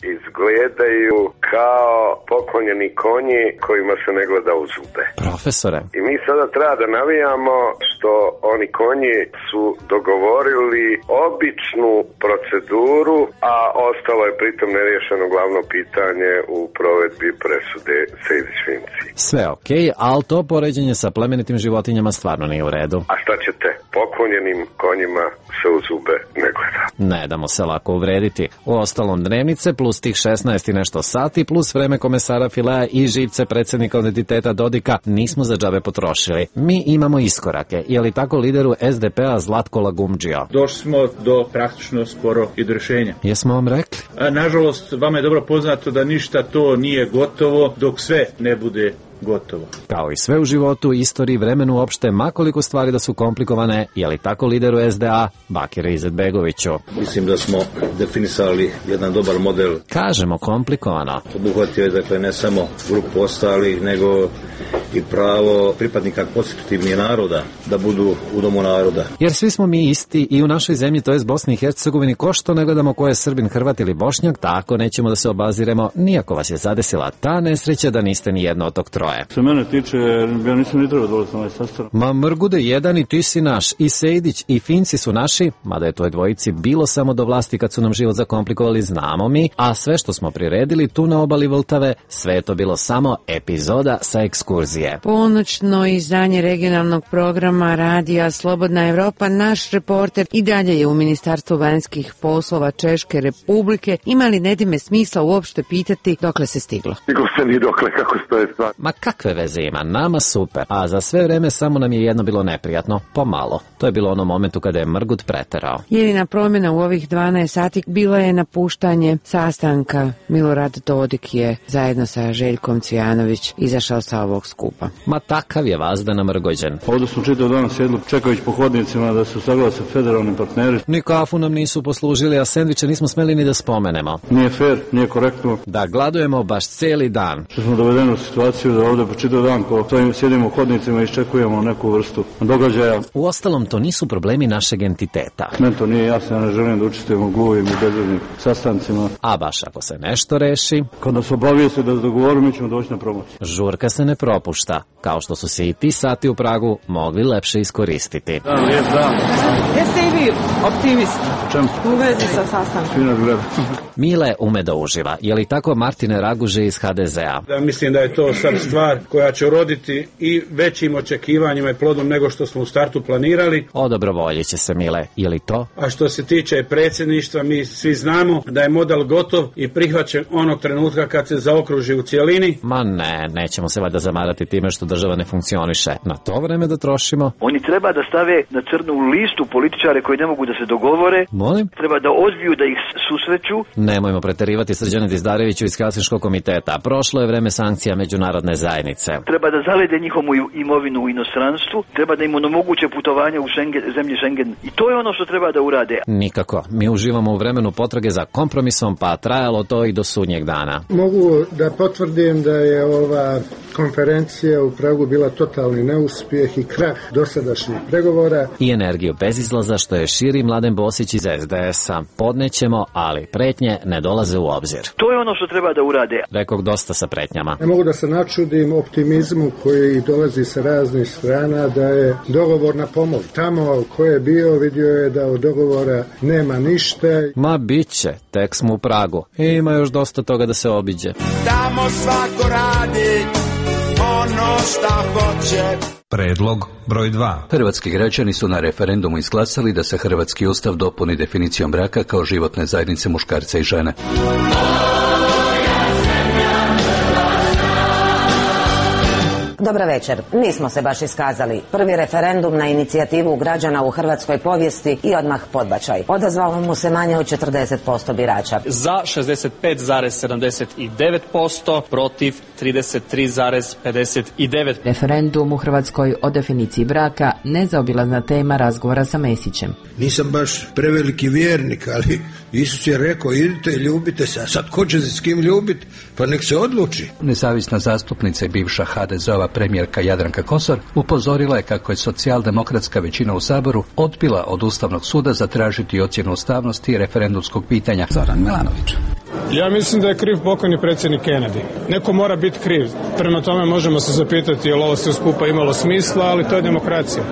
izgledaju kao poklonjeni konji kojima se ne gleda u zube. Profesore. I mi sada treba da navijamo što oni konji su dogovorili običnu proceduru, a ostalo je pritom neriješeno glavno pitanje u provedbi presude Sejdić-Finci. Sve okej, ali to poređenje sa plemenitim životinjama stvarno nije u redu. A šta ćete? Poklonjenim konjima se u zube ne gleda. Ne damo se lako uvrediti. U ostalom dnevnice plus tih 16 i nešto sati plus vreme komesara Filea i živce predsjednika identiteta Dodika nismo za džabe potrošili. Mi imamo iskorake. Je li tako lideru SDP-a Zlatko Lagumdžija? Došli smo do praktično skoro i do rješenja. Jesmo vam rekli? Nažalost, vama je dobro poznato da ništa to nije gotovo dok sve ne bude gotovo. Kao i sve u životu, istoriji, vremenu uopšte, makoliko stvari da su komplikovane, je li tako lideru SDA Bakir Izetbegoviću? Mislim da smo definisali jedan dobar model. Kažemo komplikovano. Obuhvatio je dakle ne samo grupu ostalih, nego i pravo pripadnika konstitutivnih naroda da budu u domu naroda. Jer svi smo mi isti i u našoj zemlji, to jest Bosni i Hercegovini, ko što ne gledamo ko je Srbin, Hrvat ili Bošnjak, tako nećemo da se obaziremo, nijako vas je zadesila ta nesreća da niste ni jedno od tog troje. Što mene tiče, ja nisam ni trebao dolaziti na ovaj sastanak. Ma Mrgude, jedan i ti si naš, i Sejdić i Finci su naši, mada je toj dvojici bilo samo do vlasti kad su nam život zakomplikovali, znamo mi, a sve što smo priredili tu na obali Vltave, sve je to bilo samo epizoda sa ekskurzije. televizije. Ponoćno izdanje regionalnog programa Radija Slobodna Evropa, naš reporter i dalje je u Ministarstvu vanjskih poslova Češke Republike. Ima li Nedime smisla uopšte pitati dokle se stiglo? Niko se ni dokle kako stoje stvar. Ma kakve veze ima, nama super. A za sve vreme samo nam je jedno bilo neprijatno, pomalo. To je bilo ono momentu kada je Mrgut preterao. Jedina promjena u ovih 12 sati bila je napuštanje sastanka. Milorad Dodik je zajedno sa Željkom Cvijanović izašao sa ovog skupa. Ma takav je vazda namrgođen. Ovdje smo čitav dan sjedli čekajući po hodnicima da se usaglase federalni partneri. Ni kafu nam nisu poslužili, a sendviče nismo smeli ni da spomenemo. Nije fair, nije korektno. Da gladujemo baš cijeli dan. Što smo dovedeni u situaciju da ovdje po čitav dan ko sjedimo u hodnicima i iščekujemo neku vrstu događaja. Uostalom, to nisu problemi našeg entiteta. Meni to nije jasno, ja ne želim da učestvujemo u gluvim i bezvednim sastancima. A baš ako se nešto reši... Kad nas obavijesti da se dogovorimo, mi ćemo doći na promociju. Žurka se ne propušta, kao što su se i ti sati u Pragu mogli lepše iskoristiti. Da, lijep dan. Jeste i vi optimist? Čem? U vezi sa sastankom. Svi nas gleda. Mile ume da uživa. Je li tako Martine Raguže iz HDZ-a? Da, mislim da je to sad stvar koja će uroditi i većim očekivanjima i plodom nego što smo u startu planirali. Odobrovoljit će se, Mile. Je li to? A što se tiče predsjedništva, mi svi znamo da je model gotov i prihvaćen onog trenutka kad se zaokruži u cijelini. Ma ne, nećemo se valjda zamarati time što država ne funkcioniše. Na to vreme da trošimo. Oni treba da stave na crnu listu političare koji ne mogu da se dogovore. Molim? Treba da odbiju da ih susreću. Nemojmo preterivati, Srđane Dizdareviću iz Helsinškog komiteta. Prošlo je vreme sankcija međunarodne zajednice. Treba da zalede njihovu imovinu u inostranstvu. Treba da im onemoguće putovanje u zemlji Schengen. I to je ono što treba da urade. Nikako. Mi uživamo u vremenu potrage za kompromisom, pa trajalo to i do sudnjeg dana. Mogu da potvrdim da je ova konferencija u Pragu bila totalni neuspjeh i krah dosadašnjih pregovora. I energiju bez izlaza što je širi Mladen Bosić iz SDS-a. Podnećemo, ali pretnje ne dolaze u obzir. To je ono što treba da urade. Rekog dosta sa pretnjama. Ne mogu da se načudim optimizmu koji dolazi sa raznih strana da je dogovor na pomol. Tamo ko je bio vidio je da od dogovora nema ništa. Ma bit će, tek smo u Pragu. Ima još dosta toga da se obiđe. Tamo svako radi ono šta hoće. Predlog broj 2. Hrvatski građani su na referendumu izglasali da se hrvatski ustav dopuni definicijom braka kao životne zajednice muškarca i žene. Dobra večer. Nismo se baš iskazali. Prvi referendum na inicijativu građana u hrvatskoj povijesti i odmah podbačaj. Odazvalo mu se manje od 40% birača. Za 65,79%, protiv 33,59%. Referendum u Hrvatskoj o definiciji braka nezaobilazna tema razgovora sa Mesićem. Nisam baš preveliki vjernik, ali Isus je rekao idite i ljubite se, a sad ko će se s kim ljubiti, pa nek se odluči. Nezavisna zastupnica i bivša HDZ-ova premijerka Jadranka Kosor upozorila je kako je socijaldemokratska većina u Saboru odbila od Ustavnog suda zatražiti ocjenu ustavnosti referendumskog pitanja. Zoran Milanović. Ja mislim da je kriv pokojni predsjednik Kennedy. Neko mora biti kriv. Prema tome možemo se zapitati je li ovo sve skupa imalo smisla, ali to je demokracija.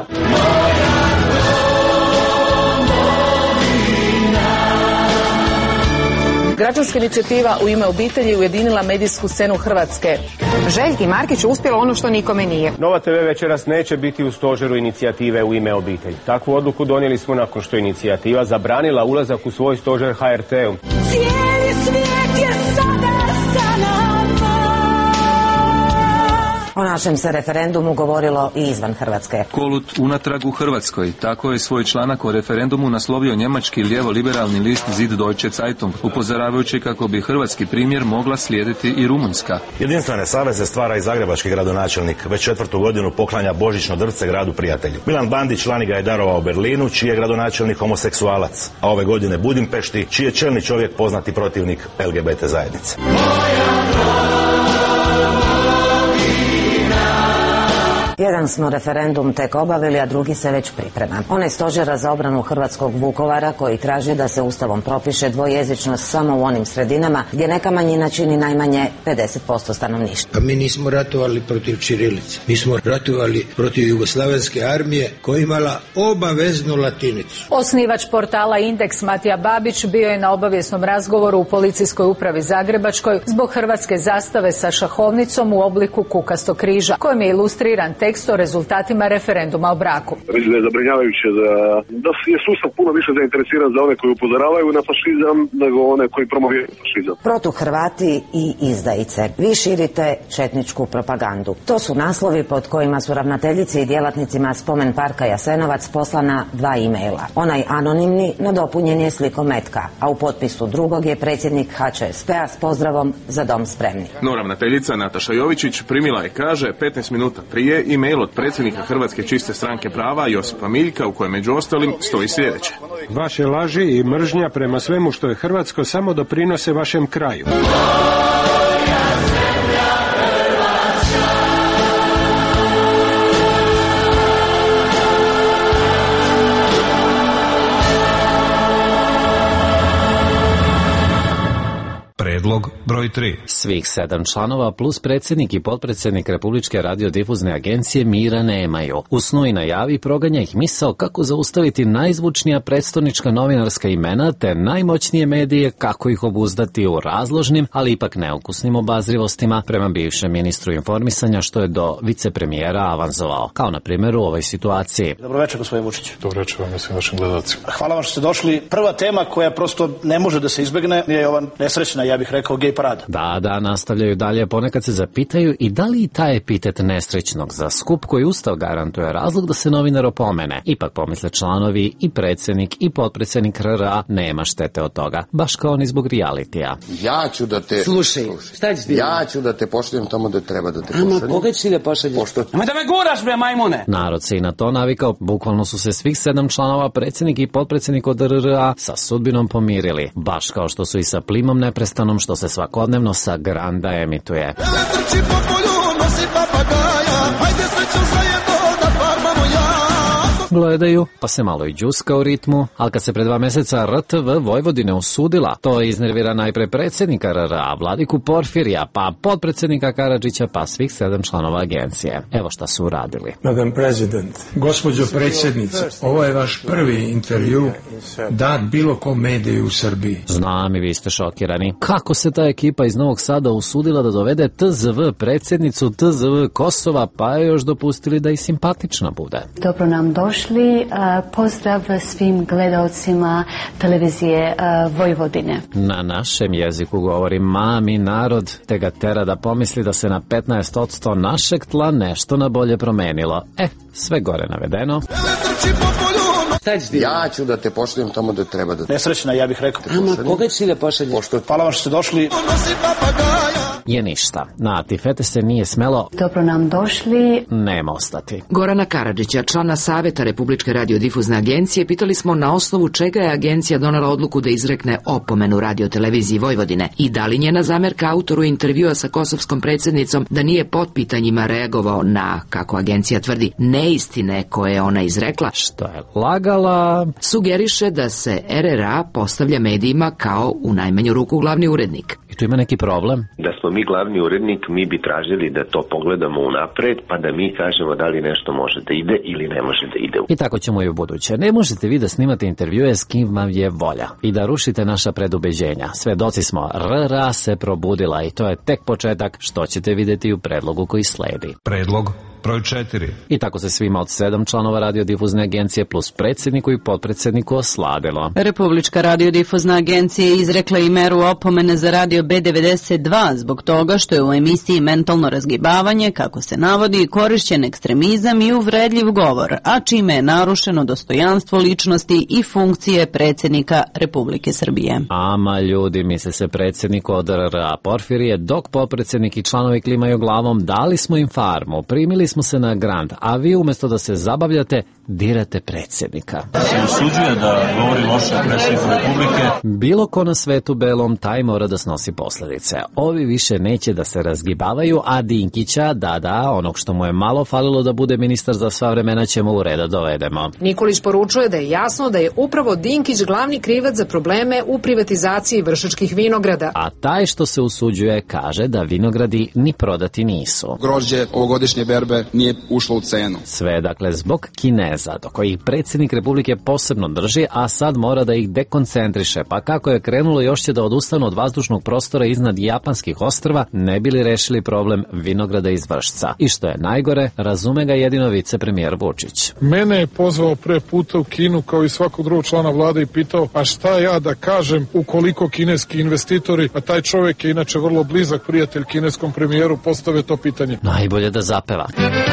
Građanska inicijativa U ime obitelji ujedinila medijsku scenu Hrvatske. Željki Markić uspjelo ono što nikome nije. Nova TV večeras neće biti u stožeru inicijative U ime obitelji. Takvu odluku donijeli smo nakon što inicijativa zabranila ulazak u svoj stožer HRT-u. Cijeli svijet je sada sa nama. O našem se referendumu govorilo i izvan Hrvatske. Kolut unatrag u Hrvatskoj. Tako je svoj članak o referendumu naslovio njemački lijevo-liberalni list Süddeutsche Zeitung, upozoravajući kako bi hrvatski primjer mogla slijediti i Rumunjska. Jedinstvene saveze stvara i zagrebački gradonačelnik. Već 4. godinu poklanja božićno drvce gradu prijatelju. Milan Bandić lani ga je darovao Berlinu, čiji je gradonačelnik homoseksualac. A ove godine Budimpešti, čiji je čelni čovjek poznati protivnik LGBT zajednice. Jedan smo referendum tek obavili, a drugi se već priprema. Onaj stožera za obranu hrvatskog Vukovara koji traži da se Ustavom propiše dvojezičnost samo u onim sredinama gdje neka manjina čini najmanje 50% stanovništva. Pa mi nismo ratovali protiv ćirilice. Mi smo ratovali protiv Jugoslavenske armije koja imala obaveznu latinicu. Osnivač portala Indeks Matija Babić bio je na obavijesnom razgovoru u policijskoj upravi Zagrebačkoj zbog hrvatske zastave sa šahovnicom u obliku kukastog križa, kojim je ilustriran tekst o rezultatima referenduma o braku. Mislim da je zabrinjavajuće da je sustav puno više zainteresiran za one koji upozoravaju na fašizam nego one koji promoviraju fašizam. Protuhrvati i izdajice. Vi širite četničku propagandu. To su naslovi pod kojima su ravnateljici i djelatnicima Spomen parka Jasenovac poslana 2 e-maila. Onaj anonimni nadopunjen je slikom metka, a u potpisu drugog je predsjednik HČSP-a s pozdravom Za dom spremni. No, ravnateljica Nataša Jovičić primila je, kaže, 15 minuta prije e-mail od predsjednika Hrvatske čiste stranke prava Josipa Miljka, u kojem među ostalim stoji sljedeće. Vaše laži i mržnja prema svemu što je hrvatsko samo doprinose vašem kraju. Predlog broj 3. Svih 7 članova plus predsjednik i potpredsjednik Republičke radiodifuzne agencije mira nemaju. U snu i najavi proganja ih misao kako zaustaviti najzvučnija predstavnička novinarska imena te najmoćnije medije, kako ih obuzdati u razložnim, ali ipak neukusnim obazrivostima prema bivšem ministru informisanja, što je do vicepremijera avanzovao. Kao na primjer u ovoj situaciji. Dobro večer, gospodin Vučić. Dobro večer vam i svim vašim gledalcima. Hvala vam što ste došli. Prva tema koja prosto ne može da se izbegne je ova nesrećna, ja bih rekao, gej parada. Da, nastavljaju dalje, ponekad se zapitaju i da li i taj epitet nesrećnog za skup koji Ustav garantuje razlog da se novinar opomene. Ipak pomisle članovi i predsjednik i potpredsjednik RRA nema štete od toga, baš kao ni zbog realitija. Ja ću da te... Slušaj, šta ćeš ti? Ja ću da te pošaljem tamo da treba da te pošaljem. Ama, koga ćeš ti da pošalješ? Ama da me guraš, bre, majmune! Narod se i na to navikao, bukvalno su se svih 7 članova, predsjednik i potpredsjednik od RRA, sa sudbinom pomirili. Baš kao što su i sa plimom neprestanom, što se svakodnevno sa Granda emituje. Gledaju, pa se malo i džuska u ritmu, ali kad se pred 2 mjeseca RTV Vojvodine usudila, to iznervira najpre predsjednika RRA, Vladiku Porfirija, pa potpredsjednika Karadžića, pa svih 7 članova agencije. Evo šta su uradili. Madam President, gospođo predsjednice, ovo je vaš prvi intervju dat bilo kom mediju u Srbiji. Znam i vi ste šokirani. Kako se ta ekipa iz Novog Sada usudila da dovede TZV predsjednicu TZV Kosova, pa je još dopustili da i simpatična bude. Dobro nam došli. Pozdrav svim gledalcima televizije Vojvodine. Na našem jeziku govori mami narod, te ga tera da pomisli da se na 15% našeg tla nešto na bolje promenilo. Sve gore navedeno. Ja ću da te pošaljem tamo da treba da te... Nesrećna, ja bih rekao. Ama, koga ćeš ti da pošalješ? Hvala vam što ste došli. Je ništa. Na Tifete se nije smelo... Dobro nam došli. Nema ostati. Gorana Karadžića, člana Saveta Republičke radiodifuzne agencije, pitali smo na osnovu čega je agencija donela odluku da izrekne opomenu radioteleviziji Vojvodine i da li njena zamerka autoru intervjua sa kosovskom predsjednicom da nije pod pitanjima reagovao na, kako agencija tvrdi, neistine koje je ona izrekla, što je lagala, sugeriše da se RRA postavlja medijima kao u najmanju ruku glavni urednik. I tu ima neki problem? Da smo mi glavni urednik, mi bi tražili da to pogledamo unapred, pa da mi kažemo da li nešto može da ide ili ne može da ide. I tako ćemo i u buduće. Ne možete vi da snimate intervjue s kim vam je volja i da rušite naša predubeđenja. Svedoci smo, RRA se probudila i to je tek početak, što ćete vidjeti u predlogu koji sledi. Predlog broj 4. I tako se svima od 7 članova radiodifuzne agencije plus predsjedniku i potpredsjedniku osladilo. Republička radiodifuzna agencija je izrekla i meru opomene za radio B92 zbog toga što je u emisiji mentalno razgibavanje, kako se navodi, korišćen ekstremizam i uvredljiv govor, a čime je narušeno dostojanstvo ličnosti i funkcije predsjednika Republike Srbije. Ama ljudi, misle se predsjedniku od RRA Porfirije, dok potpredsjednik i članovi klimaju glavom, dali smo im farmu, primili smo se na Grand, a vi umjesto da se zabavljate, dirate predsjednika. Se usuđuje da govori loše o predsjedniku Republike. Bilo ko na svetu belom, taj mora da snosi posljedice. Ovi više neće da se razgibavaju, a Dinkića, onog što mu je malo falilo da bude ministar za sva vremena, ćemo u reda dovedemo. Nikolić poručuje da je jasno da je upravo Dinkić glavni krivac za probleme u privatizaciji Vršačkih vinograda. A taj što se usuđuje kaže da vinogradi ni prodati nisu. Grožđe ovogodišnje berbe nije ušlo u cenu. Sve dakle zbog Kineza, do kojih predsjednik Republike posebno drži, a sad mora da ih dekoncentriše, pa kako je krenulo još će da odustanu od vazdušnog prostora iznad japanskih ostrva, ne bili rešili problem vinograda iz Vršca. I što je najgore, razume ga jedino vicepremijer Vučić. Mene je pozvao pre puta u Kinu kao i svakog drugog člana vlade i pitao, a šta ja da kažem ukoliko kineski investitori, a taj čovjek je inače vrlo blizak prijatelj kineskom premijeru, postave to pitanje. Najbolje da zapeva.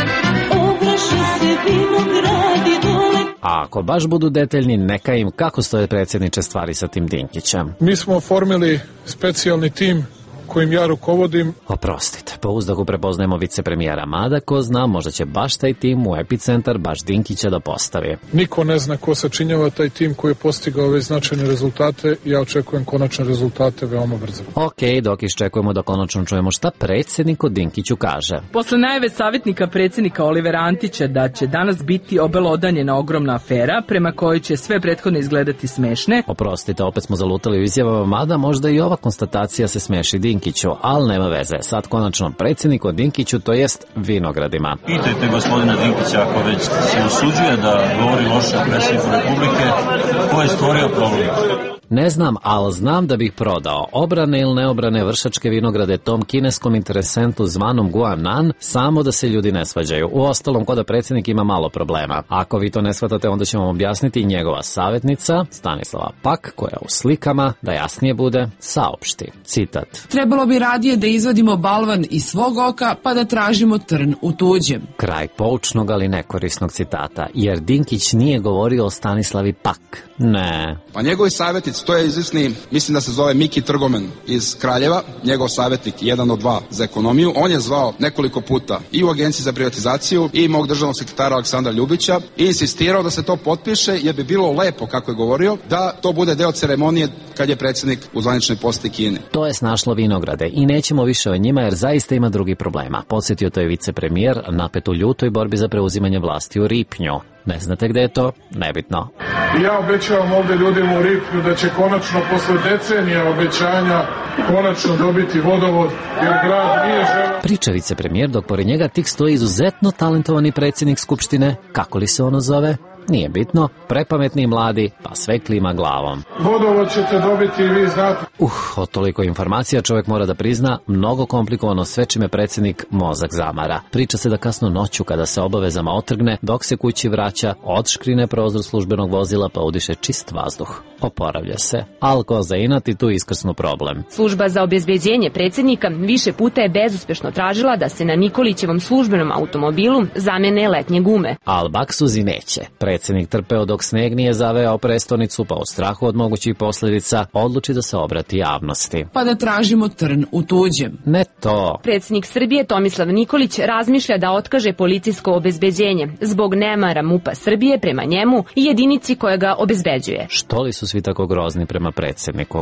A ako baš budu detaljni, neka im kako stoje predsjedniče stvari sa tim Dinkićem. Mi smo oformili specijalni tim kojim ja rukovodim. Oprostite, po uzdahu prepoznajemo vicepremijera, mada ko zna, možda će baš taj tim u epicentar baš Dinkića da postavi. Niko ne zna ko sačinjava taj tim koji je postigao ove značajne rezultate. Ja očekujem konačne rezultate veoma brzo. Ok, dok iščekujemo da konačno čujemo šta predsjednik o Dinkiću kaže. Posle najave savjetnika predsjednika Olivera Antića da će danas biti obelodanjena ogromna afera prema kojoj će sve prethodno izgledati smešne. Oprostite, opet smo zalutali u izjavama, mada možda i ova konstatacija se smeši Dinkiću, ali nema veze. Sad konačno predsjednik o Dinkiću, to jest vinogradima. Pitajte gospodina Dinkića ako već se usuđuje da govori loše o predsjedniku Republike, ko je stvorio problem. Ne znam, ali znam da bih prodao obrane ili neobrane Vršačke vinograde tom kineskom interesentu zvanom Guanan, samo da se ljudi ne svađaju. Uostalom, kod da predsjednik ima malo problema. Ako vi to ne shvatate, onda ćemo vam objasniti njegova savjetnica, Stanislava Pak, koja u slikama, da jasnije bude, saopšti. Citat. Trebalo bi radije da izvadimo balvan iz svog oka, pa da tražimo trn u tuđem. Kraj poučnog, ali nekorisnog citata, jer Dinkić nije govorio o Stanislavi Pak. Ne. Pa njegovi savjetnici, to je izvisni, mislim da se zove Miki Trgomen iz Kraljeva, njegov savjetnik, jedan od dva za ekonomiju. On je zvao nekoliko puta i u Agenciji za privatizaciju i mog državnog sekretara Aleksandra Ljubića i insistirao da se to potpiše, jer bi bilo lepo, kako je govorio, da to bude deo ceremonije kad je predsjednik u zvaničnoj poseti Kine. To je snašlo vinograde i nećemo više o njima jer zaista ima drugi problema. Podsjetio to je vicepremijer napet u ljutoj borbi za preuzimanje vlasti u Ripnju. Ne znate gde je to? Nebitno. Ja obećavam ovdje ljudima u Ripnju da će konačno posle decenija obećanja konačno dobiti vodovod, jer grad nije želeo. Priča vicepremijer, dok pored njega tik stoji izuzetno talentovani predsjednik Skupštine, kako li se ono zove? Nije bitno, prepametni i mladi, pa sve klima glavom. Vodovod ćete dobiti i vi znate. Od toliko informacija čovjek mora da prizna, mnogo komplikovano sve čime predsjednik mozak zamara. Priča se da kasno noću kada se obavezama otrgne, dok se kući vraća, odškrine prozor službenog vozila pa udiše čist vazduh. Oporavlja se, ali ko za inat i tu iskrsnu problem. Služba za obezbeđenje predsjednika više puta je bezuspešno tražila da se na Nikolićevom službenom automobilu zamene letnje gume. Al baksuzi neće. Predsjednik trpeo dok sneg nije zaveo prestonicu, pa u strahu od mogućih posljedica odluči da se obrati javnosti. Pa da tražimo trn u tuđem. Ne to. Predsjednik Srbije Tomislav Nikolić razmišlja da otkaže policijsko obezbeđenje zbog nemara MUP-a Srbije prema njemu i jedinici koja ga obezbeđuje. Što li su svi tako grozni prema predsjedniku?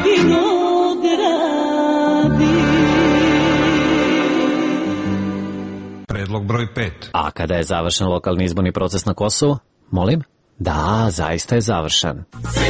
Predlog broj 5. A kada je završen lokalni izborni proces na Kosovu? Molim? Da, zaista je završen.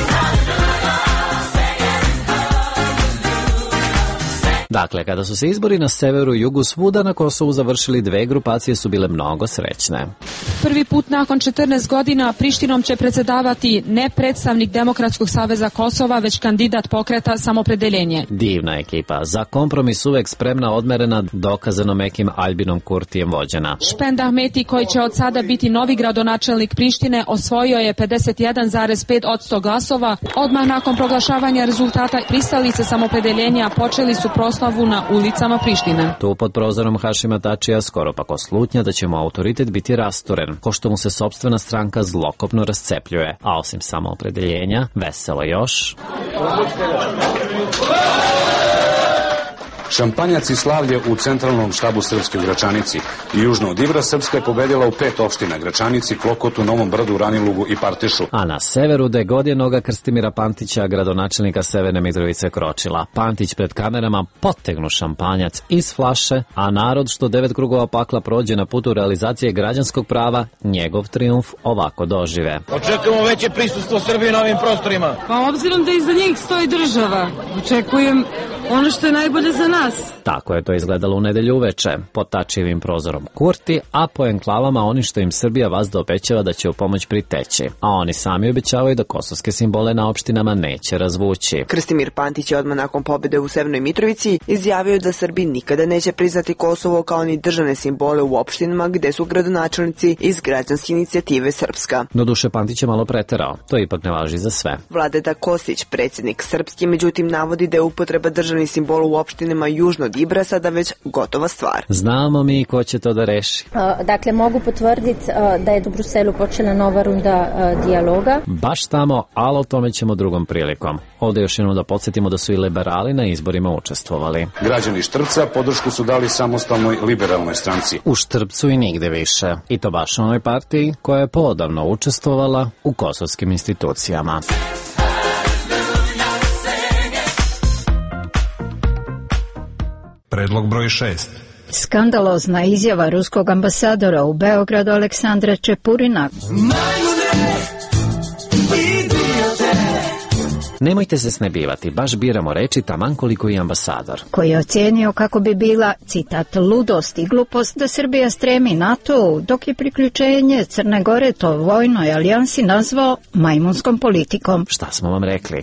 Dakle, kada su se izbori na severu i jugu svuda na Kosovu završili, dve grupacije su bile mnogo srećne. Prvi put nakon 14 godina Prištinom će predsjedavati ne predstavnik Demokratskog saveza Kosova, već kandidat pokreta Samopredeljenje. Divna ekipa, za kompromis uvek spremna, odmerena, dokazano mekim Albinom Kurtijem vođena. Špend Ahmeti, koji će od sada biti novi gradonačelnik Prištine, osvojio je 51,5% glasova. Odmah nakon proglašavanja rezultata pristalice Samopredeljenja počeli su proslavu na ulicama Prištine. Tu pod prozorom Hašima Tačija skoro pa ko slutnja da će mu autoritet biti rasturen, ko što mu se sopstvena stranka zlokopno rascepljuje, a osim Samoopredeljenja, veselo još. Šampanjac i slavlje u centralnom štabu Srpske u Gračanici. Južno od Ibra Srpska je pobedila u 5 opština: Gračanici, Klokotu, Novom Brdu, Ranilugu i Partišu. A na severu da je god je noga Krstimira Pantića, gradonačelnika Severne Mitrovice, kročila. Pantić pred kamerama potegnu šampanjac iz flaše, a narod što 9 krugova pakla prođe na putu realizacije građanskog prava, njegov trijumf ovako dožive. Očekujemo veće prisustvo Srbije na ovim prostorima. Pa obzirom da iza njih stoji država, očekujem ono što je najbolje za nas. Tako je to izgledalo u nedelju uveče. Pod tačijevim prozorom Kurti, a po enklavama oni što im Srbija vazda obećava da će u pomoć priteći. A oni sami obećavaju da kosovske simbole na opštinama neće razvući. Krstimir Pantić je odmah nakon pobjede u Severnoj Mitrovici izjavio da Srbi nikada neće priznati Kosovo kao ni državne simbole u opštinama gde su gradonačelnici iz građanske inicijative Srpska. Doduše Pantić je malo preterao. To ipak ne važi za sve. Vladeta Kostić, predsjednik Srpski, međutim navodi da je upotreba državnih simbola u opštinama južno od Ibra sada već gotova stvar. Znamo mi ko će to da reši. Dakle, mogu potvrditi da je u Bruselu počela nova runda dijaloga. Baš tamo, ali o tome ćemo drugom prilikom. Ovdje još jednom da podsjetimo da su i liberali na izborima učestvovali. Građani Štrpca podršku su dali samostalnoj liberalnoj stranci. U Štrpcu i nigde više. I to baš onoj partiji koja je poodavno učestvovala u kosovskim institucijama. Predlog broj 6. Skandalozna izjava ruskog ambasadora u Beogradu Aleksandra Čepurina. Nemojte se snebivati, baš biramo reči taman koliko i ambasador. Koji je ocijenio kako bi bila, citat, ludost i glupost da Srbija stremi NATO, dok je priključenje Crne Gore to vojnoj alijansi nazvao majmunskom politikom. Šta smo vam rekli?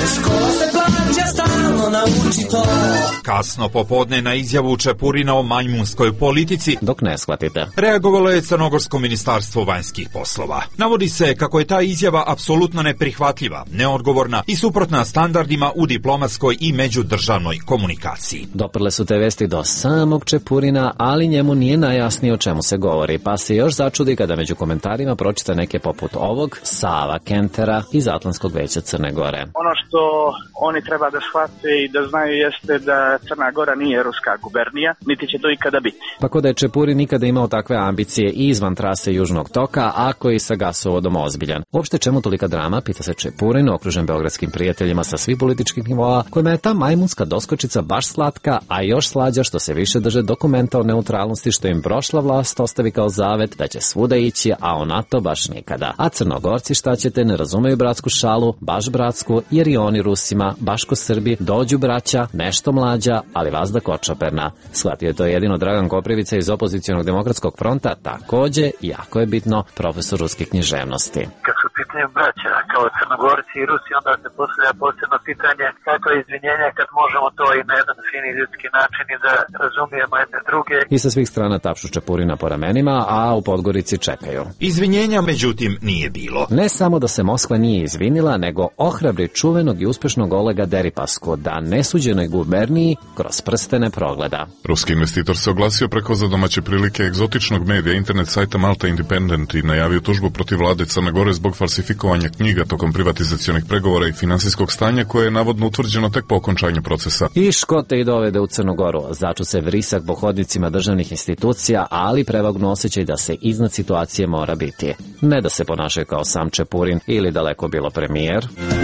Kasno popodne na izjavu Čepurina o majmunskoj politici, dok ne shvatite, reagovalo je Crnogorsko ministarstvo vanjskih poslova. Navodi se kako je ta izjava apsolutno neprihvatljiva, neodgovorna i suprotna standardima u diplomatskoj i međudržavnoj komunikaciji. Doprle su te vesti do samog Čepurina, ali njemu nije najjasnije o čemu se govori, pa se još začudi kada među komentarima pročita neke poput ovog Sava Kentera iz Atlantskog veća Crne Gore. Ono što oni treba da shvate i da znaju jeste da Crna Gora nije ruska gubernija, niti će to ikada biti. Tako da je Čepurin nikada imao takve ambicije i izvan trase Južnog toka, a koji sa gasovodom ozbiljan. Uopšte čemu tolika drama, pita se Čepurin, okružen beogradskim prijateljima sa svih političkih nivoa, kojima je ta majmunska doskočica baš slatka, a još slađa što se više drže dokumenta o neutralnosti što im prošla vlast ostavi kao zavet da će svuda ići, a o NATO baš nikada. A Crnogorci, šta ćete, ne razumeju bratsku šalu, baš bratsku, jer i oni Rusima, baš ko Srbi, dođu braća, nešto mlađa, ali vazda kočoperna. Shvatio je to jedino Dragan Koprivica iz opozicionog demokratskog fronta, takođe, jako je bitno, profesor ruske književnosti. Kad su pitanje braća, kao Crnogorci i Rusi, onda se postavlja posebno pitanje kako je izvinjenje kad možemo to i na jedan fini ljudski način i da razumijemo jedne druge. I sa svih strana tapšu Čepurina po ramenima, a u Podgorici čekaju. Izvinjenja, međutim, nije bilo. Ne samo da se Moskva nije izvinila, nego ohrabri čuvenog i uspešnog Olega Deripasku da nesuđenoj guberniji kroz prste ne progleda. Ruski investitor se oglasio preko za domaće prilike egzotičnog medija internet sajta Malta Independent i najavio tužbu protiv vlade Crne Gore zbog falsifikovanja knjiga tokom privatizacionih pregovora i finansijskog stanja koje je navodno utvrđeno tek po okončanju procesa. I škote i dovede u Crnu Goru. Začu se vrisak po hodnicima državnih institucija, ali prevagnu osjećaj da se iznad situacije mora biti. Ne da se ponašaju kao sam Čepurin ili daleko bilo premijer,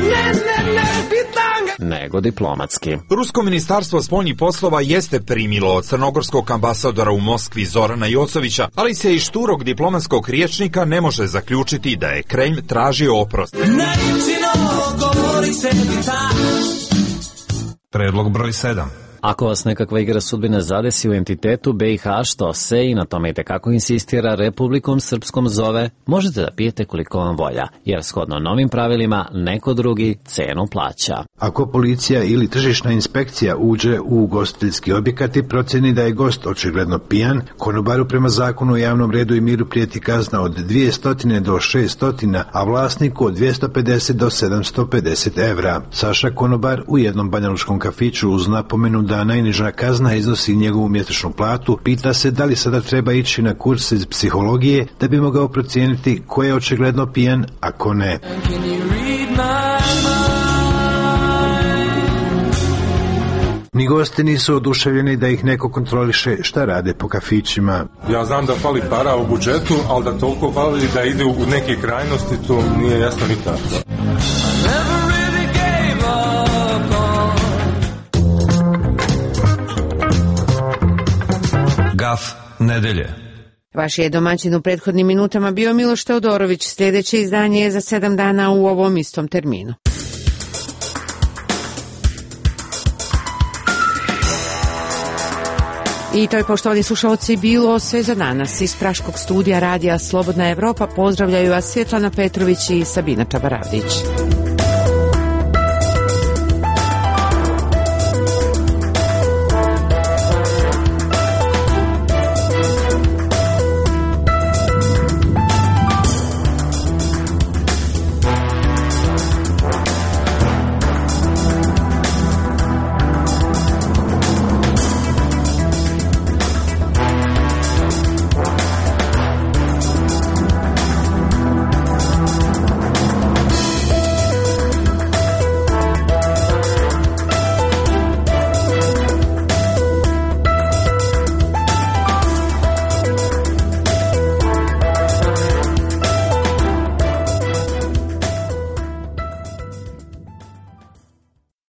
nego diplomatski. Rusko ministarstvo spoljnih poslova jeste primilo od crnogorskog ambasadora u Moskvi Zorana Jocovića, ali se iz šturog diplomatskog rječnika ne može zaključiti da je Kremlj tražio oprost. Predlog broj 7. Ako vas nekakva igra sudbine zadesi u entitetu BiH, što se i na tome itekako insistira Republikom Srpskom zove, možete da pijete koliko vam volja, jer shodno novim pravilima neko drugi cenu plaća. Ako policija ili tržišna inspekcija uđe u ugostiteljski objekat i proceni da je gost očigledno pijan, konobaru prema zakonu o javnom redu i miru prijeti kazna od 200 do 600, a vlasniku od 250 do 750 evra. Saša Konobar u jednom banjalučkom kafiću uz napomenu da najniža kazna iznosi njegovu mjesečnu platu, pita se da li sada treba ići na kurs iz psihologije da bi mogao procijeniti ko je očigledno pijan, a ko ne. Ni Ni gosti nisu oduševljeni da ih neko kontroliše šta rade po kafićima. Ja znam da fali para u budžetu, ali da toliko fali da ide u neke krajnosti, to nije jasno nikako. Gaf nedelje. Vaš je domaćin u prethodnim minutama bio Miloš Teodorović. Sljedeće izdanje je za 7 dana u ovom istom terminu. I to je, poštovani slušalci, bilo sve za danas. Iz Praškog studija radija Slobodna Evropa pozdravljaju vas Svjetlana Petrović i Sabina Čabaravdić.